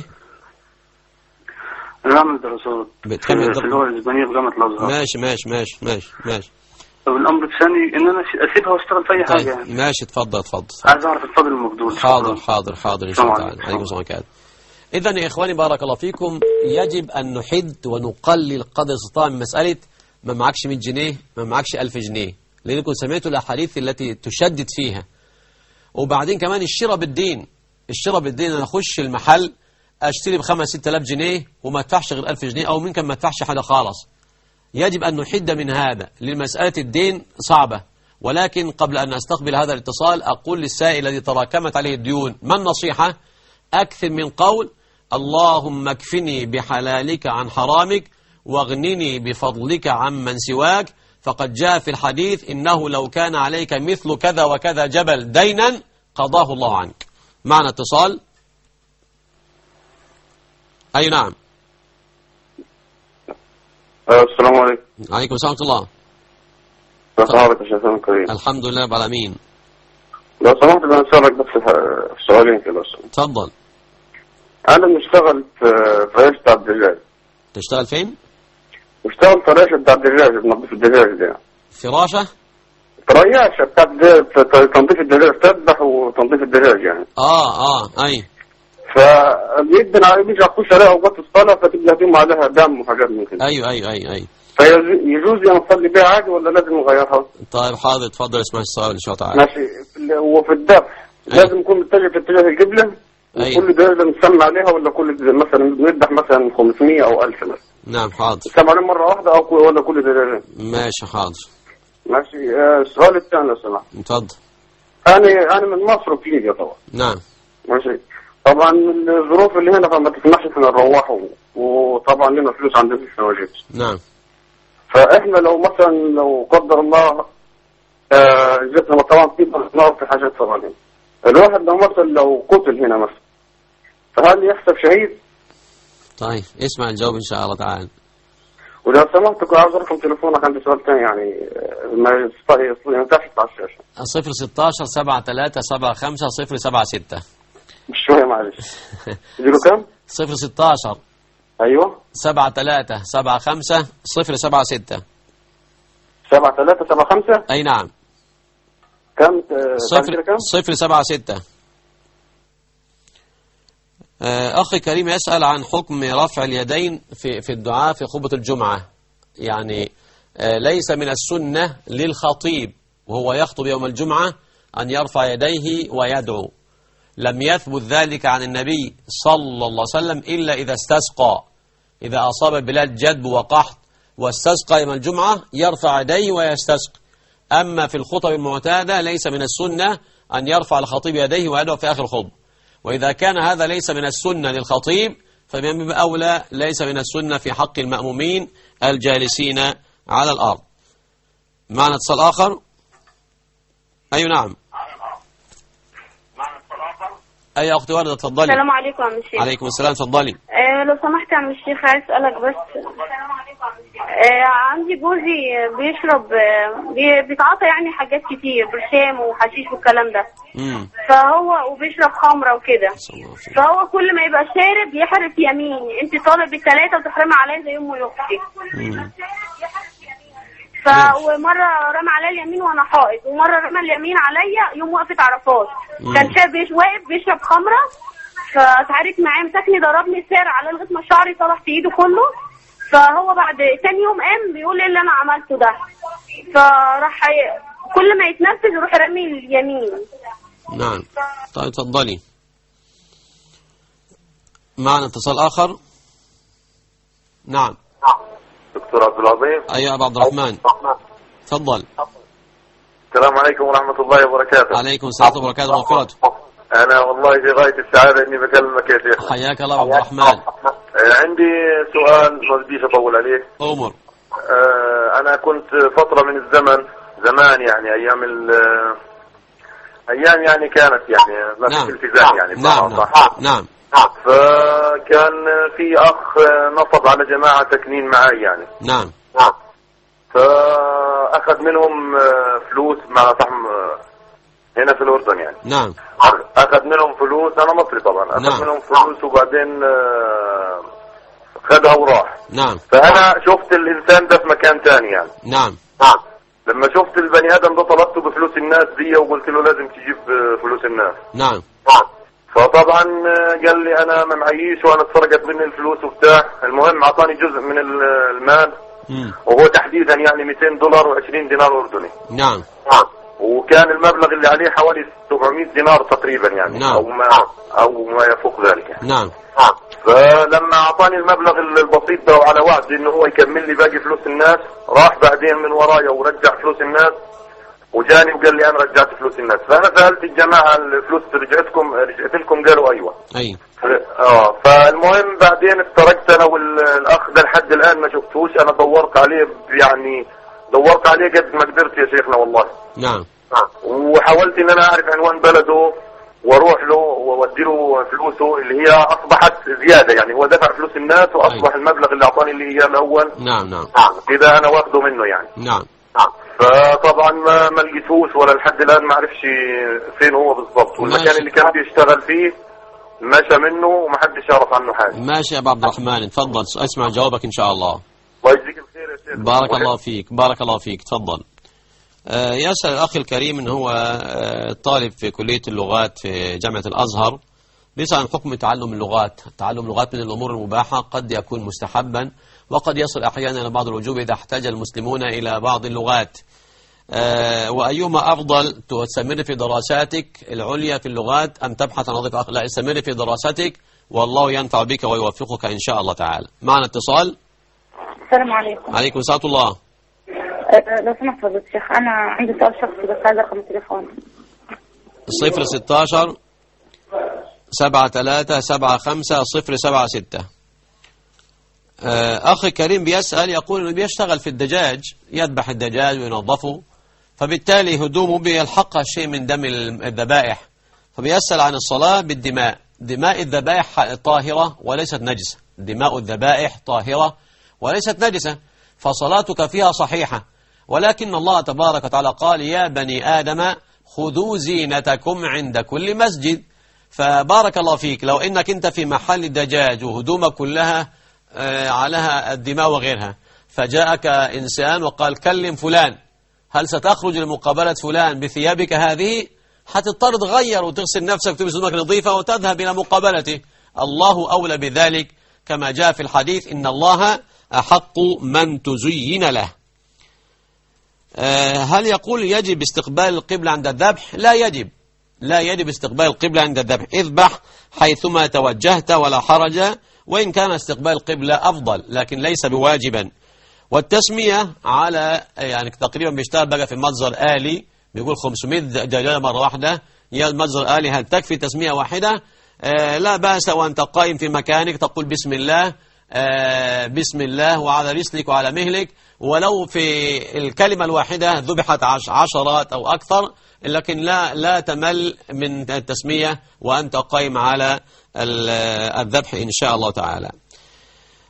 أنا أعمل دراسات في, في اللغة الإسبانية في جامعة الأزهر. ماشي ماشي ماشي ماشي ماشي. والأمر الثاني إن أنا أسيبها وأشتغل في أي طيب. حاجة يعني. ماشي اتفضل اتفضل. عايز أعرف الفضل والمفضول. حاضر حاضر حاضر إن شاء الله تعالى. عليكم السلام عليكم. إذن يا إخواني بارك الله فيكم، يجب أن نحد ونقلل قدر الاستطاعة من مسألة ما معكش مية جنيه ما معكش ألف جنيه، لأنكم سمعتوا الأحاديث التي تشدد فيها. وبعدين كمان الشراء بالدين، الشراء بالدين أنا أخش المحل أشتري بخمس ستة آلاف جنيه وما أدفعش غير ألف جنيه، أو ممكن ما أدفعش حاجة خالص. يجب أن نحد من هذا، لمسألة الدين صعبة. ولكن قبل أن أستقبل هذا الاتصال أقول للسائل الذي تراكمت عليه الديون ما النصيحة؟ أكثر من قول اللهم اكفني بحلالك عن حرامك واغنني بفضلك عمن سواك، فقد جاء في الحديث إنه لو كان عليك مثل كذا وكذا جبل دينا قضاه الله عنك. معنا اتصال. أي نعم. السلام عليكم. عليكم السلام ورحمة الله. حضرتك يا شيخنا الكريم. الحمد لله رب العالمين. لو سمحت انا اسالك بس سؤالين كده. اتفضل. انا بشتغل في ريشه عبد الدجاج. تشتغل فين؟ بشتغل في ريشه عبد الدجاج، بنظف الدجاج ده. فراشة؟ رياشه بتاعت تنظيف الدجاج، تذبح وتنظيف الدجاج يعني. اه اه اي. فبيدنا بيجي اخش عليها اوقات الصلاه فتبقى فيهم عليها دم وحاجات من كده. ايوه ايوه ايوه ايوه. فيجوز لي اصلي بيها عادي ولا لازم نغيرها؟ طيب حاضر اتفضل اسمع السؤال ان شاء الله تعالى. ماشي. وفي الذبح لازم يكون متجه في اتجاه القبله، وكل ده لازم نسمع عليها ولا كل مثلا نذبح مثلا خمسمية او ألف مثلا؟ نعم حاضر. نسمع عليه مره واحده او ولا كل ده لازم؟ ماشي حاضر. ماشي. آه السؤال الثاني لو سمحت. اتفضل. انا انا من مصر وفي ليبيا طبعا. نعم. ماشي. طبعا الظروف اللي هنا فما تسمحش احنا نروحوا، وطبعا لنا فلوس عندنا في الواجب. نعم. فاحنا لو مثلا لو قدر الله آه جبنا طبعا في نار في حاجات طبعا، الواحد لو مثلا لو قتل هنا مثلا فهل يحسب شهيد؟ طيب اسمع الجواب ان شاء الله تعالى. ولو سمحت كنت عاوز رقم تليفونك، عندي سؤال ثاني يعني ما ينفعش على الشاشه. صفر ستاشر سبعة تلاتة سبعة خمسة صفر سبعة ستة. مش شويه معلش. زيرو كام؟ صفر ستاشر. ايوه. سبعة تلاتة سبعة خمسة صفر سبعة ستة. سبعة تلاتة سبعة خمسة. اي نعم. كم؟ صفر كم؟ صفر سبعة ستة. أخي كريم يسأل عن حكم رفع اليدين في في الدعاء في خطبة الجمعة. يعني ليس من السنة للخطيب وهو يخطب يوم الجمعة أن يرفع يديه ويدعو. لم يثبت ذلك عن النبي صلى الله عليه وسلم إلا إذا استسقى، إذا أصاب البلاد جدب وقحط واستسقى يوم الجمعة يرفع يديه ويستسقي. أما في الخطب المعتادة ليس من السنة أن يرفع الخطيب يديه ويدعو في آخر الخطبة. وإذا كان هذا ليس من السنة للخطيب فمن باب أولى ليس من السنة في حق المأمومين الجالسين على الأرض. معنا اتصال آخر. أي نعم. أي أختي وردة تفضلي. السلام عليكم يا عم الشيخ. عليكم السلام تفضلي. آه لو سمحت يا عم الشيخ عايز أسألك بس. السلام عليكم يا عم الشيخ. آه عندي جوزي بيشرب آه بي- بيتعاطى يعني حاجات كتير، برشام وحشيش والكلام ده. امم فهو وبيشرب خمره وكده، فهو كل ما يبقى شارب يحرف يمين، انت طالب بالثلاثه وتحرمي عليا زي امي واختي. ف ومره رمى عليا اليمين وانا حائض، ومره رمى اليمين عليا يوم وقفه عرفات. كان شاب بيش واقف بيشرب خمره، فتعارك معاه مسكني ضربني السعر على لغايه ما شعري طلع في ايده كله. فهو بعد تاني يوم قام بيقول ايه اللي انا عملته ده، فراح كل ما يتنفذ يروح رمي اليمين. نعم. طيب تفضلي. معنا اتصال آخر. نعم. دكتور عبد العظيم. أيوة أبو عبد الرحمن. تفضل. السلام عليكم ورحمة الله وبركاته. عليكم السلام وبركاته ومغفرته. أنا والله في غاية السعادة إني بكلمك يا شيخ. حياك الله عبد الرحمن. عندي سؤال ما بديش أطول عليك. أمر. آه أنا كنت فترة من الزمن زمان يعني أيام ال أيام يعني كانت يعني ما نعم. في التزام يعني. نعم نعم. نعم. فكان في أخ نصب على جماعة تكنين معي يعني. نعم. فأخذ منهم فلوس مع طعم هنا في الأردن يعني. نعم. أخذ منهم فلوس، أنا مصري طبعا، أخذ نعم. منهم فلوس وبعدين خدها وراح. نعم. فأنا شفت الإنسان ده في مكان تاني يعني. نعم. لما شفت البني آدم ده طلبته بفلوس الناس دي وقلت له لازم تجيب فلوس الناس. نعم. فطبعا قال لي أنا ما معيش وأنا اتسرقت مني الفلوس وبتاع. المهم أعطاني جزء من المال مم. وهو تحديدا يعني مئتين دولار وعشرين دينار أردني. نعم. وكان المبلغ اللي عليه حوالي سبعمائة دينار تقريبا يعني. نعم. أو ما أو ما يفوق ذلك يعني. نعم. فلما أعطاني المبلغ البسيط ده وعلى وعد إنه هو يكمل لي باقي فلوس الناس، راح بعدين من ورايا ورجع فلوس الناس وجاني وقال لي أنا رجعت فلوس الناس. فأنا سألت الجماعة الفلوس رجعتكم رجعت لكم؟ قالوا أيوة. أي. اه فالمهم بعدين افترقت أنا والأخ ده لحد الآن ما شفتوش. أنا دورت عليه يعني دورت عليه قد ما قدرت يا شيخنا والله. نعم. وحاولت ان انا اعرف عنوان بلده واروح له واودي له فلوسه اللي هي اصبحت زياده يعني. هو دفع فلوس الناس واصبح المبلغ اللي اعطاني اللي اياه الاول نعم نعم كده انا واخده منه يعني. نعم. فطبعا ما ما لقيتهوش ولا لحد الان ما اعرفش فين هو بالضبط، والمكان اللي كان بيشتغل فيه مشى منه ومحدش يعرف عنه حاجه. ماشي يا ابو عبد الرحمن، تفضل اسمع جوابك ان شاء الله. الله يجزيك الخير يا شيخ. بارك الله فيك بارك الله فيك. تفضل. آه يسأل الأخ الكريم إن هو آه طالب في كلية اللغات في جامعة الأزهر، بيسأل عن حكم تعلم اللغات. تعلم اللغات من الأمور المباحة، قد يكون مستحبا وقد يصل أحيانا إلى بعض الوجوب إذا احتاج المسلمون إلى بعض اللغات. آه وأيهما أفضل، تستمر في دراساتك العليا في اللغات أم تبحث عن وظيفة أخرى؟ لا، استمر في دراستك والله ينفع بك ويوفقك إن شاء الله تعالى. معنا اتصال. السلام عليكم. عليكم السلام ورحمة الله. لو سمحت فضيلة الشيخ، أنا عندي سؤال شخصي بس عايز رقم التليفون. صفر ستاشر سبعة ثلاثة سبعة خمسة صفر سبعة ستة. أخي كريم بيسأل يقول إنه بيشتغل في الدجاج، يذبح الدجاج وينظفه، فبالتالي هدومه بيلحقها شيء من دم الذبائح، فبيسأل عن الصلاة بالدماء. دماء الذبائح طاهرة وليست نجسة، دماء الذبائح طاهرة وليست نجسة، فصلاتك فيها صحيحة، ولكن الله تبارك وتعالى قال يا بني آدم خذوا زينتكم عند كل مسجد. فبارك الله فيك، لو إنك أنت في محل دجاج وهدومك كلها عليها الدماء وغيرها، فجاءك إنسان وقال كلم فلان، هل ستخرج لمقابلة فلان بثيابك هذه؟ هتضطر تغير وتغسل نفسك وتلبس هدومك نظيفة وتذهب إلى مقابلته. الله أولى بذلك كما جاء في الحديث إن الله أحق من تزين له. هل يقول يجب استقبال القبلة عند الذبح؟ لا يجب، لا يجب استقبال القبلة عند الذبح. اذبح حيثما توجهت ولا حرج، وإن كان استقبال القبلة أفضل لكن ليس بواجبا. والتسمية على يعني تقريبا بيشتغل بقى في متجر آلي، بيقول خمسمائة دجاجة مرة واحدة، يا المتجر آلي هل تكفي تسمية واحدة؟ آه لا بأس وأنت قائم في مكانك تقول بسم الله آه بسم الله وعلى رسلك وعلى مهلك، ولو في الكلمة الواحدة ذبحت عشرات أو أكثر، لكن لا لا تمل من التسمية وأنت قائم على الذبح إن شاء الله تعالى.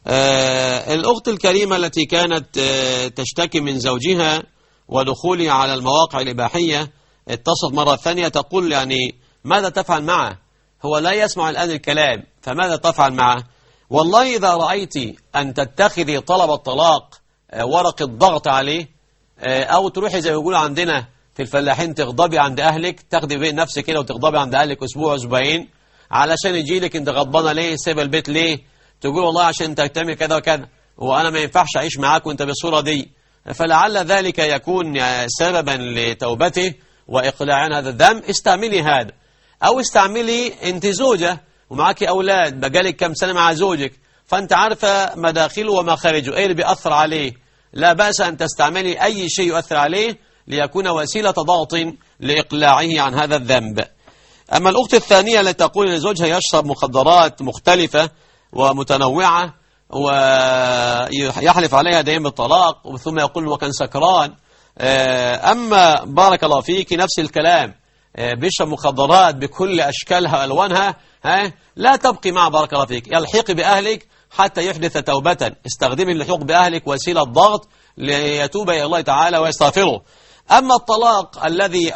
آه الأخت الكريمة التي كانت آه تشتكي من زوجها ودخوله على المواقع الإباحية اتصلت مرة ثانية تقول يعني ماذا تفعل معه؟ هو لا يسمع الآن الكلام، فماذا تفعل معه؟ والله إذا رأيت أن تتخذي طلب الطلاق ورقة ضغط عليه، أو تروحي زي ما يقولوا عندنا في الفلاحين تغضبي عند أهلك، تاخدي بين نفسك كده وتغضبي عند أهلك أسبوع أسبوعين علشان يجي لك أنت غضبانة ليه؟ سيب البيت ليه؟ تقول والله عشان أنت تعمل كذا وكذا وأنا ما ينفعش أعيش معاك وأنت بالصورة دي، فلعل ذلك يكون سببا لتوبته وإقلاع عن هذا الذنب. استعملي هذا، أو استعملي أنت زوجة ومعك أولاد بقالك كم سنة مع زوجك، فأنت عارفة مداخله ومخارجه إيه اللي بيأثر عليه، لا بأس أن تستعملي أي شيء يؤثر عليه ليكون وسيلة ضغط لإقلاعه عن هذا الذنب. أما الأخت الثانية التي تقول أن زوجها يشرب مخدرات مختلفة ومتنوعة ويحلف عليها دائما بالطلاق ثم يقول وكان سكران، أما بارك الله فيك نفس الكلام بيشرب مخدرات بكل أشكالها وألوانها، ها لا تبقي مع بارك الله فيك، يلحق بأهلك حتى يحدث توبة، استخدمي اللحوق بأهلك وسيلة ضغط ليتوب إلى الله تعالى ويستغفره. أما الطلاق الذي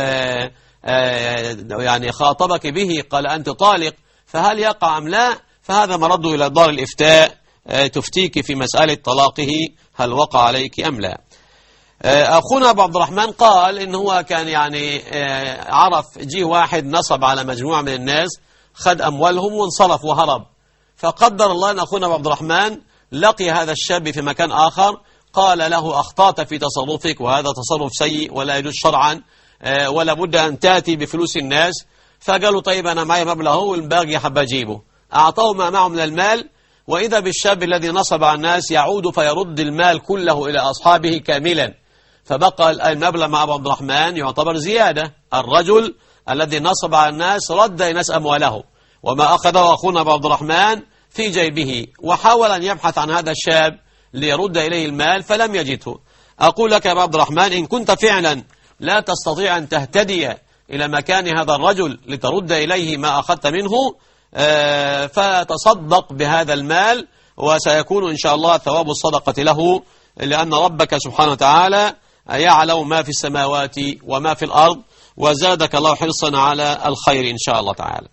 يعني خاطبك به قال أنت طالق، فهل يقع أم لا؟ فهذا مرد إلى دار الإفتاء تفتيك في مسألة طلاقه هل وقع عليك أم لا. أخونا أبو عبد الرحمن قال إن هو كان يعني عرف جيه واحد نصب على مجموعة من الناس، خد أموالهم وانصرف وهرب، فقدر الله أن أخونا أبو عبد الرحمن لقي هذا الشاب في مكان آخر قال له أخطأت في تصرفك وهذا تصرف سيء ولا يجوز شرعا ولا بد أن تأتي بفلوس الناس. فقالوا طيب أنا معي مبلغ والباقي حب أجيبه، أعطاه ما معه من المال، وإذا بالشاب الذي نصب على الناس يعود فيرد المال كله إلى أصحابه كاملا، فبقى المبلغ مع أبو عبد الرحمن يعتبر زيادة. الرجل الذي نصب على الناس رد الناس أمواله، وما أخذه أخونا أبو عبد الرحمن في جيبه، وحاول أن يبحث عن هذا الشاب ليرد إليه المال فلم يجده. أقول لك يا أبو عبد الرحمن إن كنت فعلا لا تستطيع أن تهتدي إلى مكان هذا الرجل لترد إليه ما أخذت منه، فتصدق بهذا المال وسيكون إن شاء الله ثواب الصدقة له، لأن ربك سبحانه وتعالى يعلم ما في السماوات وما في الأرض، وزادك الله حرصا على الخير إن شاء الله تعالى.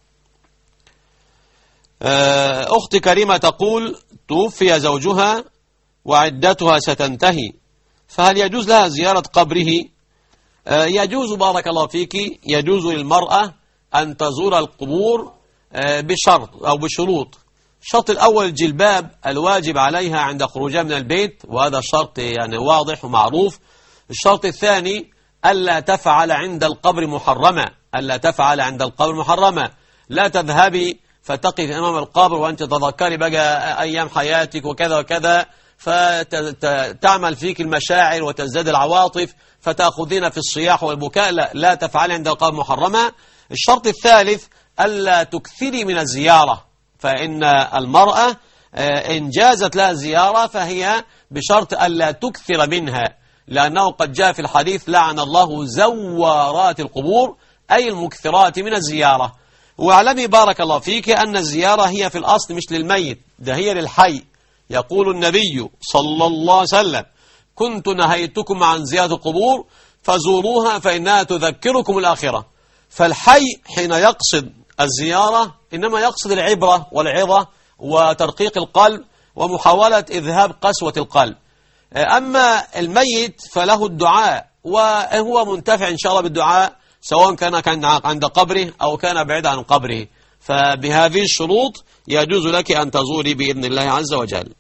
أخت كريمة تقول توفي زوجها وعدتها ستنتهي، فهل يجوز لها زيارة قبره؟ يجوز بارك الله فيك، يجوز للمرأة أن تزور القبور بشرط أو بشروط. الشرط الأول الجلباب الواجب عليها عند خروجها من البيت، وهذا الشرط يعني واضح ومعروف. الشرط الثاني ألا تفعل عند القبر محرمة، ألا تفعل عند القبر محرمة، لا تذهبي فتقف أمام القبر وأنت تذكري بقى أيام حياتك وكذا وكذا، فتعمل فيك المشاعر وتزداد العواطف فتأخذين في الصياح والبكاء، لا, لا تفعل عند القبر محرمة. الشرط الثالث ألا تكثري من الزيارة، فإن المرأة إن جازت لها الزيارة فهي بشرط ألا تكثر منها، لأنه قد جاء في الحديث لعن الله زوارات القبور، أي المكثرات من الزيارة. واعلمي بارك الله فيك أن الزيارة هي في الأصل مش للميت، ده هي للحي. يقول النبي صلى الله عليه وسلم كنت نهيتكم عن زيارة القبور فزوروها فإنها تذكركم الآخرة. فالحي حين يقصد الزيارة إنما يقصد العبرة والعظة وترقيق القلب ومحاولة إذهاب قسوة القلب. أما الميت فله الدعاء، وهو منتفع إن شاء الله بالدعاء سواء كان عند قبره أو كان بعيد عن قبره. فبهذه الشروط يجوز لك أن تزوري بإذن الله عز وجل.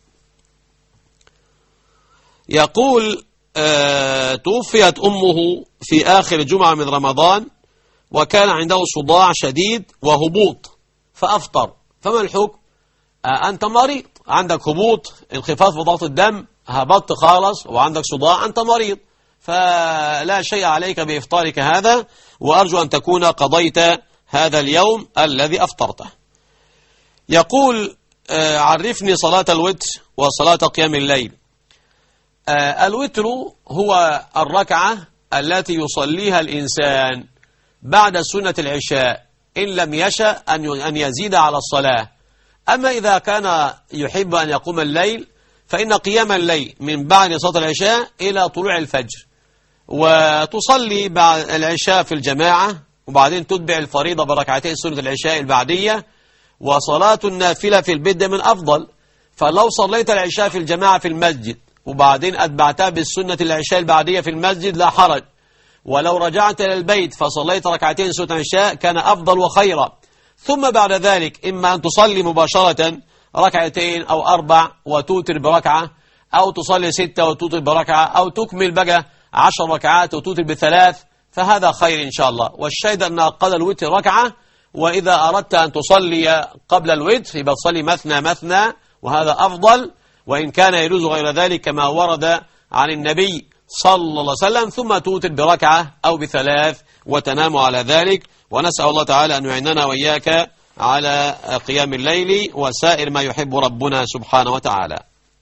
يقول آه توفيت أمه في آخر جمعة من رمضان وكان عنده صداع شديد وهبوط فأفطر، فما الحكم؟ آه أنت مريض، عندك هبوط، انخفاض في ضغط الدم، هبطت خالص وعندك صداع، أنت مريض، فلا شيء عليك بإفطارك هذا، وأرجو أن تكون قضيت هذا اليوم الذي أفطرته. يقول آه عرفني صلاة الوتر وصلاة قيام الليل. آه الوتر هو الركعة التي يصليها الإنسان بعد سنة العشاء إن لم يشأ أن يزيد على الصلاة. أما إذا كان يحب أن يقوم الليل فإن قيام الليل من بعد صلاة العشاء إلى طلوع الفجر، وتصلي بعد العشاء في الجماعة، وبعدين تتبع الفريضة بركعتين سنة العشاء البعدية، وصلاة النافلة في البيت من أفضل. فلو صليت العشاء في الجماعة في المسجد وبعدين أتبعتها بالسنة العشاء البعدية في المسجد لا حرج، ولو رجعت إلى البيت فصليت ركعتين سنة العشاء كان أفضل وخيرا. ثم بعد ذلك إما أن تصلي مباشرة ركعتين أو أربع وتوتر بركعة، أو تصلي ستة وتوتر بركعة، أو تكمل بقى عشر ركعات وتوتر بثلاث، فهذا خير إن شاء الله. والشاهد أن أقل الوتر ركعة، وإذا أردت أن تصلي قبل الوتر يبقى تصلي مثنى مثنى، وهذا أفضل، وإن كان يجوز غير ذلك كما ورد عن النبي صلى الله عليه وسلم، ثم توتر بركعة أو بثلاث وتنام على ذلك. ونسأل الله تعالى أن يعيننا وإياك على قيام الليل وسائر ما يحب ربنا سبحانه وتعالى.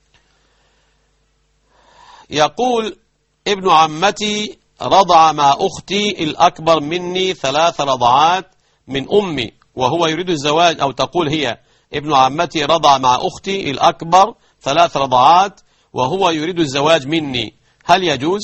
يقول ابن عمتي رضع مع أختي الأكبر مني ثلاث رضعات من أمي وهو يريد الزواج، أو تقول هي ابن عمتي رضع مع أختي الأكبر ثلاث رضعات وهو يريد الزواج مني، هل يجوز؟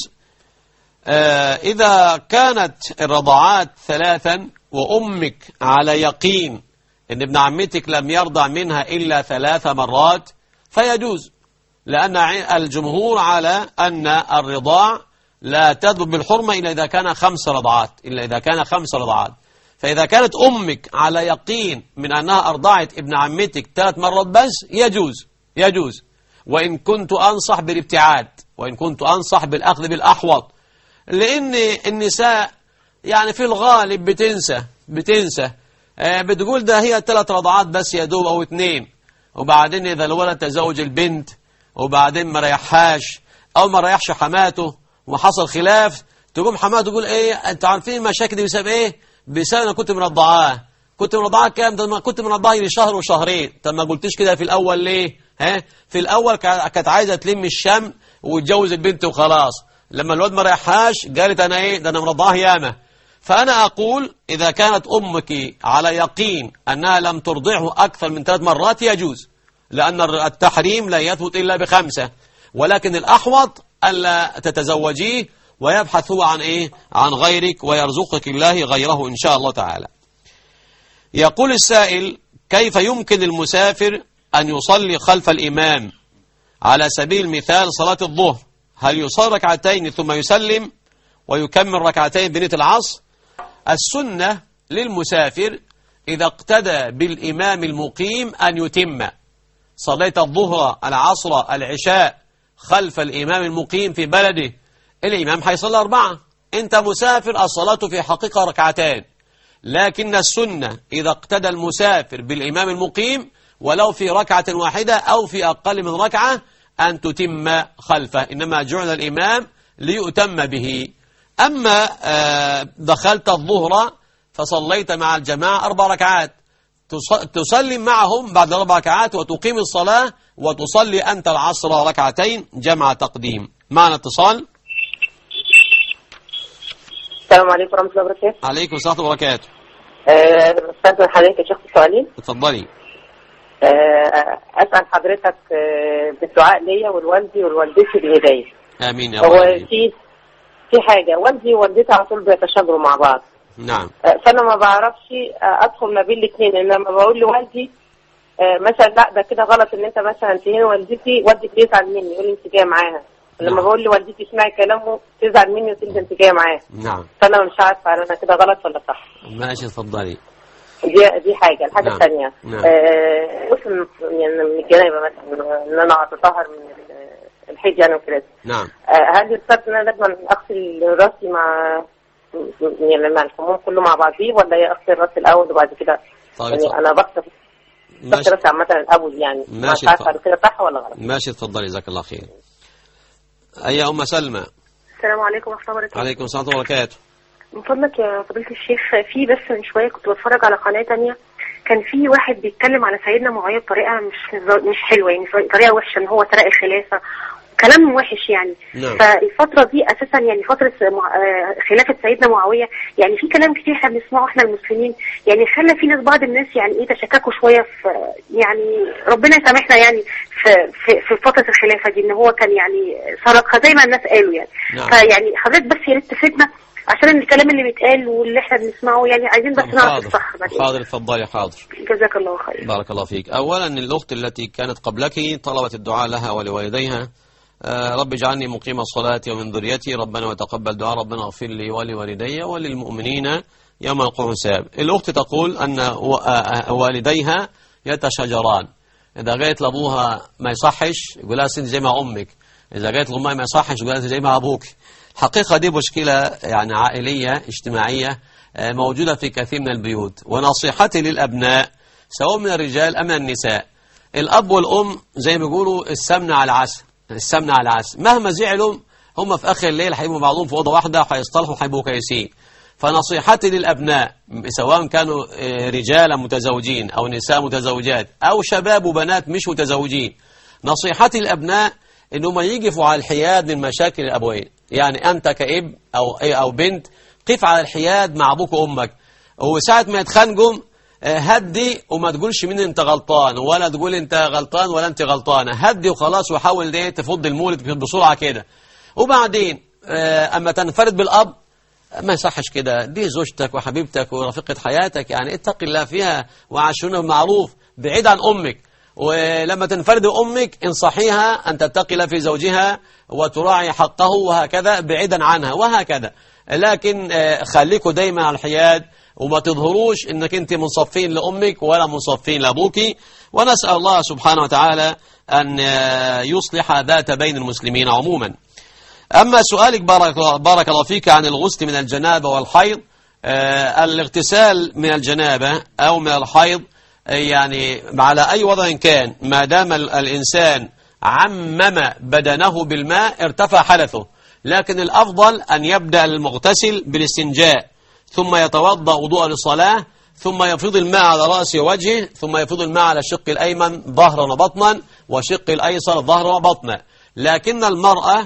آه إذا كانت الرضعات ثلاثا وأمك على يقين أن ابن عمتك لم يرضع منها إلا ثلاث مرات فيجوز، لأن الجمهور على أن الرضاع لا تذهب بالحرمة إلا إذا كان خمس رضعات إلا إذا كان خمس رضعات. فإذا كانت أمك على يقين من أنها أرضعت ابن عمتك ثلاث مرات بس يجوز يجوز وإن كنت أنصح بالابتعاد، وإن كنت أنصح بالأخذ بالأحوط، لأن النساء يعني في الغالب بتنسى بتنسى آه بتقول ده هي ثلاث رضعات بس يا دوب أو اثنين، وبعدين إذا الولد تزوج البنت وبعدين ما ريحهاش أو ما ريحش حماته وحصل خلاف، تقوم حماته تقول إيه أنت عارفين المشاكل دي بسبب إيه؟ بسبب أنا كنت مرضعاه. كنت مرضعاه كام؟ ده كنت مرضعاه لشهر وشهرين. طب ما قلتش كده في الأول ليه؟ ها؟ في الأول كانت عايزة تلم الشمل وتجوز البنت وخلاص، لما الواد ما ريحهاش قالت أنا إيه ده أنا مرضعاه ياما. فأنا أقول إذا كانت أمك على يقين أنها لم ترضعه أكثر من ثلاث مرات يجوز، لأن التحريم لا يثبت إلا بخمسة، ولكن الأحوط ألا تتزوجيه ويبحث هو عن إيه؟ عن غيرك ويرزقك الله غيره إن شاء الله تعالى. يقول السائل كيف يمكن المسافر أن يصلي خلف الإمام على سبيل المثال صلاة الظهر؟ هل يصلي ركعتين ثم يسلم ويكمل ركعتين بنية العصر؟ السنة للمسافر إذا اقتدى بالإمام المقيم أن يتم. صليت الظهر العصر العشاء خلف الإمام المقيم في بلده، الإمام حيصلي أربعة، أنت مسافر الصلاة في حقيقة ركعتين، لكن السنة إذا اقتدى المسافر بالإمام المقيم ولو في ركعة واحدة أو في أقل من ركعة أن تتم خلفه، إنما جعل الإمام ليؤتم به. أما دخلت الظهر فصليت مع الجماعة أربع ركعات، تسلم معهم بعد أربع ركعات وتقيم الصلاة وتصلي أنت العصر ركعتين جمع تقديم. معنا اتصال. السلام عليكم ورحمة الله وبركاته. عليكم السلام وبركاته. أستاذ حضرتك يا شيخ سؤالين. اتفضلي. أسأل حضرتك بالدعاء ليا والوالدي ووالدتي بالهداية. آمين يا رب. هو في في حاجة والدي ووالدتي على طول بيتشاجروا مع بعض. نعم. فأنا ما بعرفش أدخل ما بين الاثنين، إنما بقول لوالدي مثلا لا ده كده غلط إن أنت مثلا تهين والدتي، والدتي بيزعل مني يقول لي أنت جاية معاها. لما نعم. بقول لوالدتي اسمعي كلامه تزعل مني وتقول انت جايه معاه. نعم. فانا مش عارفه انا كده غلط ولا صح. ماشي اتفضلي. دي دي حاجه، الحاجه نعم. الثانيه نعم. آه يعني من الجنابه مثلا ان انا اتطهر من الحيض يعني وكده. نعم. آه هل يشترط ان انا لازم اغسل راسي مع يعني مع الحموم كله مع بعضيه، ولا اغسل راسي الاول وبعد كده؟ طيب يعني صح. انا بغسل بغسل راسي عامه الاول يعني. ماشي مش عارفه كده صح ولا غلط. ماشي اتفضلي جزاك الله خير. أي أم سلمى. السلام عليكم ورحمة الله وبركاته. عليكم السلام وبركاته. من فضلك يا فضيلة الشيخ، في بس من شوية كنت بتفرج على قناة تانية، كان في واحد بيتكلم على سيدنا معاوية بطريقة مش مش حلوة، يعني طريقة وحشة، ان هو سرق الخلافة، كلام وحش يعني. نعم. فالفترة دي أساسا يعني فترة خلافة سيدنا معاوية يعني في كلام كتير احنا بنسمعه احنا المسلمين، يعني خلى في ناس بعض الناس يعني ايه تشككوا شوية في يعني ربنا يسامحنا يعني في في, في فترة الخلافة دي ان هو كان يعني سرقها زي ما الناس قالوا يعني. نعم. فيعني حضرتك بس يا ريت تفيدنا عشان الكلام اللي بيتقال واللي احنا بنسمعه يعني عايزين بس نعرف الصح. حاضر اتفضلي. حاضر جزاك الله خير. بارك الله فيك. أولا الأخت التي كانت قبلك طلبت الدعاء لها ولوالديها، آه رب اجعلني مقيم الصلاة ومن ذريتي ربنا وتقبل دعاء ربنا اغفر لي ولوالدي وللمؤمنين يوم يقوم الحساب. الأخت تقول أن والديها يتشاجران، إذا جاءت لأبوها ما يصحش يقول لها سنت زي ما أمك، إذا جاءت لأمها ما يصحش يقول لها زي ما أبوك. حقيقة دي مشكلة يعني عائلية اجتماعية موجودة في كثير من البيوت. ونصيحتي للأبناء سواء من الرجال أم من النساء، الأب والأم زي ما بيقولوا السمنة على العسل، السمنة على العسل، مهما زعلوا هم في آخر الليل هيبقوا بعضهم في أوضة واحدة وهيصطلحوا وهيبقوا كويسين. فنصيحتي للأبناء سواء كانوا رجالا متزوجين أو نساء متزوجات أو شباب وبنات مش متزوجين، نصيحتي للأبناء إنهم يقفوا على الحياد من مشاكل الأبوين. يعني أنت كأب أو أو بنت قف على الحياد مع أبوك وأمك، وساعة ما يتخانقوا هدي وما تقولش مين أنت غلطان ولا تقول أنت غلطان ولا أنت غلطانة، هدي وخلاص وحاول ده تفض المولد بسرعة كده. وبعدين أما تنفرد بالأب ما يصحش كده، دي زوجتك وحبيبتك ورفيقة حياتك، يعني اتق الله فيها وعاشرونها بالمعروف بعيد عن أمك. ولما تنفرد أمك انصحيها أن تتقي الله في زوجها وتراعي حقه وهكذا بعيدا عنها وهكذا. لكن خليكوا دايما على الحياد وما تظهروش انك انت منصفين لأمك ولا منصفين لأبوك. ونسأل الله سبحانه وتعالى أن يصلح ذات بين المسلمين عموما. أما سؤالك بارك, بارك الله فيك عن الغسل من الجنابة والحيض، آه الاغتسال من الجنابة أو من الحيض يعني على أي وضع كان ما دام الإنسان عمم بدنه بالماء ارتفع حدثه، لكن الأفضل أن يبدأ المغتسل بالاستنجاء ثم يتوضأ وضوء للصلاة ثم يفيض الماء على رأسه ووجهه ثم يفيض الماء على الشق الأيمن ظهرا وبطنا وشق الأيسر ظهرا وبطنا. لكن المرأة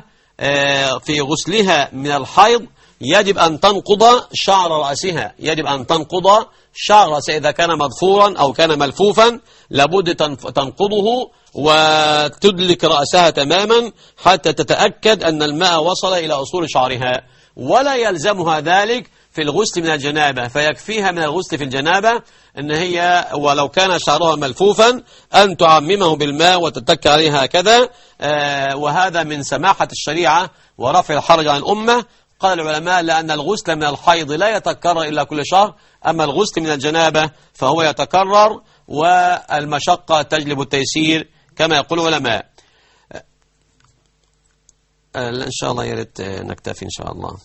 في غسلها من الحيض يجب أن تنقض شعر رأسها، يجب أن تنقض شعر رأسها إذا كان مضفورا أو كان ملفوفا لابد تنقضه وتدلك رأسها تماما حتى تتأكد أن الماء وصل إلى أصول شعرها. ولا يلزمها ذلك في الغسل من الجنابة، فيكفيها من الغسل في الجنابة أن هي ولو كان شعرها ملفوفا أن تعممه بالماء وتتك عليه هكذا، آه وهذا من سماحة الشريعة ورفع الحرج عن الأمة. قال العلماء لأن الغسل من الحيض لا يتكرر إلا كل شهر، أما الغسل من الجنابة فهو يتكرر والمشقة تجلب التيسير كما يقول العلماء. آه إن شاء الله يريد نكتفي إن شاء الله.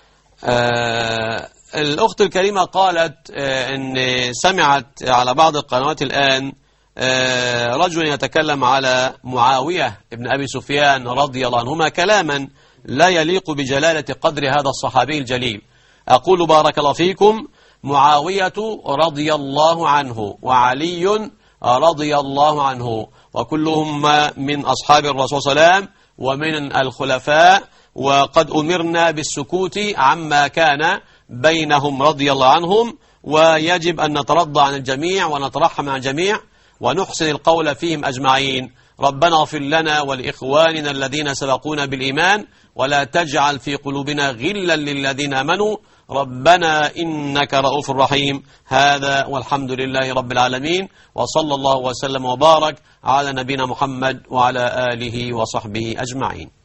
آه الأخت الكريمة قالت آه أن سمعت على بعض القنوات الآن آه رجل يتكلم على معاوية ابن أبي سفيان رضي الله عنهما كلاما لا يليق بجلالة قدر هذا الصحابي الجليل. أقول بارك الله فيكم معاوية رضي الله عنه وعلي رضي الله عنه وكلهم من أصحاب الرسول صلى الله عليه وسلم ومن الخلفاء، وقد أمرنا بالسكوت عما كان بينهم رضي الله عنهم، ويجب أن نترضى عن الجميع ونترحم عن الجميع ونحسن القول فيهم أجمعين. ربنا اغفر لنا ولإخواننا الذين سبقونا بالإيمان ولا تجعل في قلوبنا غلا للذين آمنوا ربنا إنك رؤوف رحيم. هذا والحمد لله رب العالمين، وصلى الله وسلم وبارك على نبينا محمد وعلى آله وصحبه أجمعين.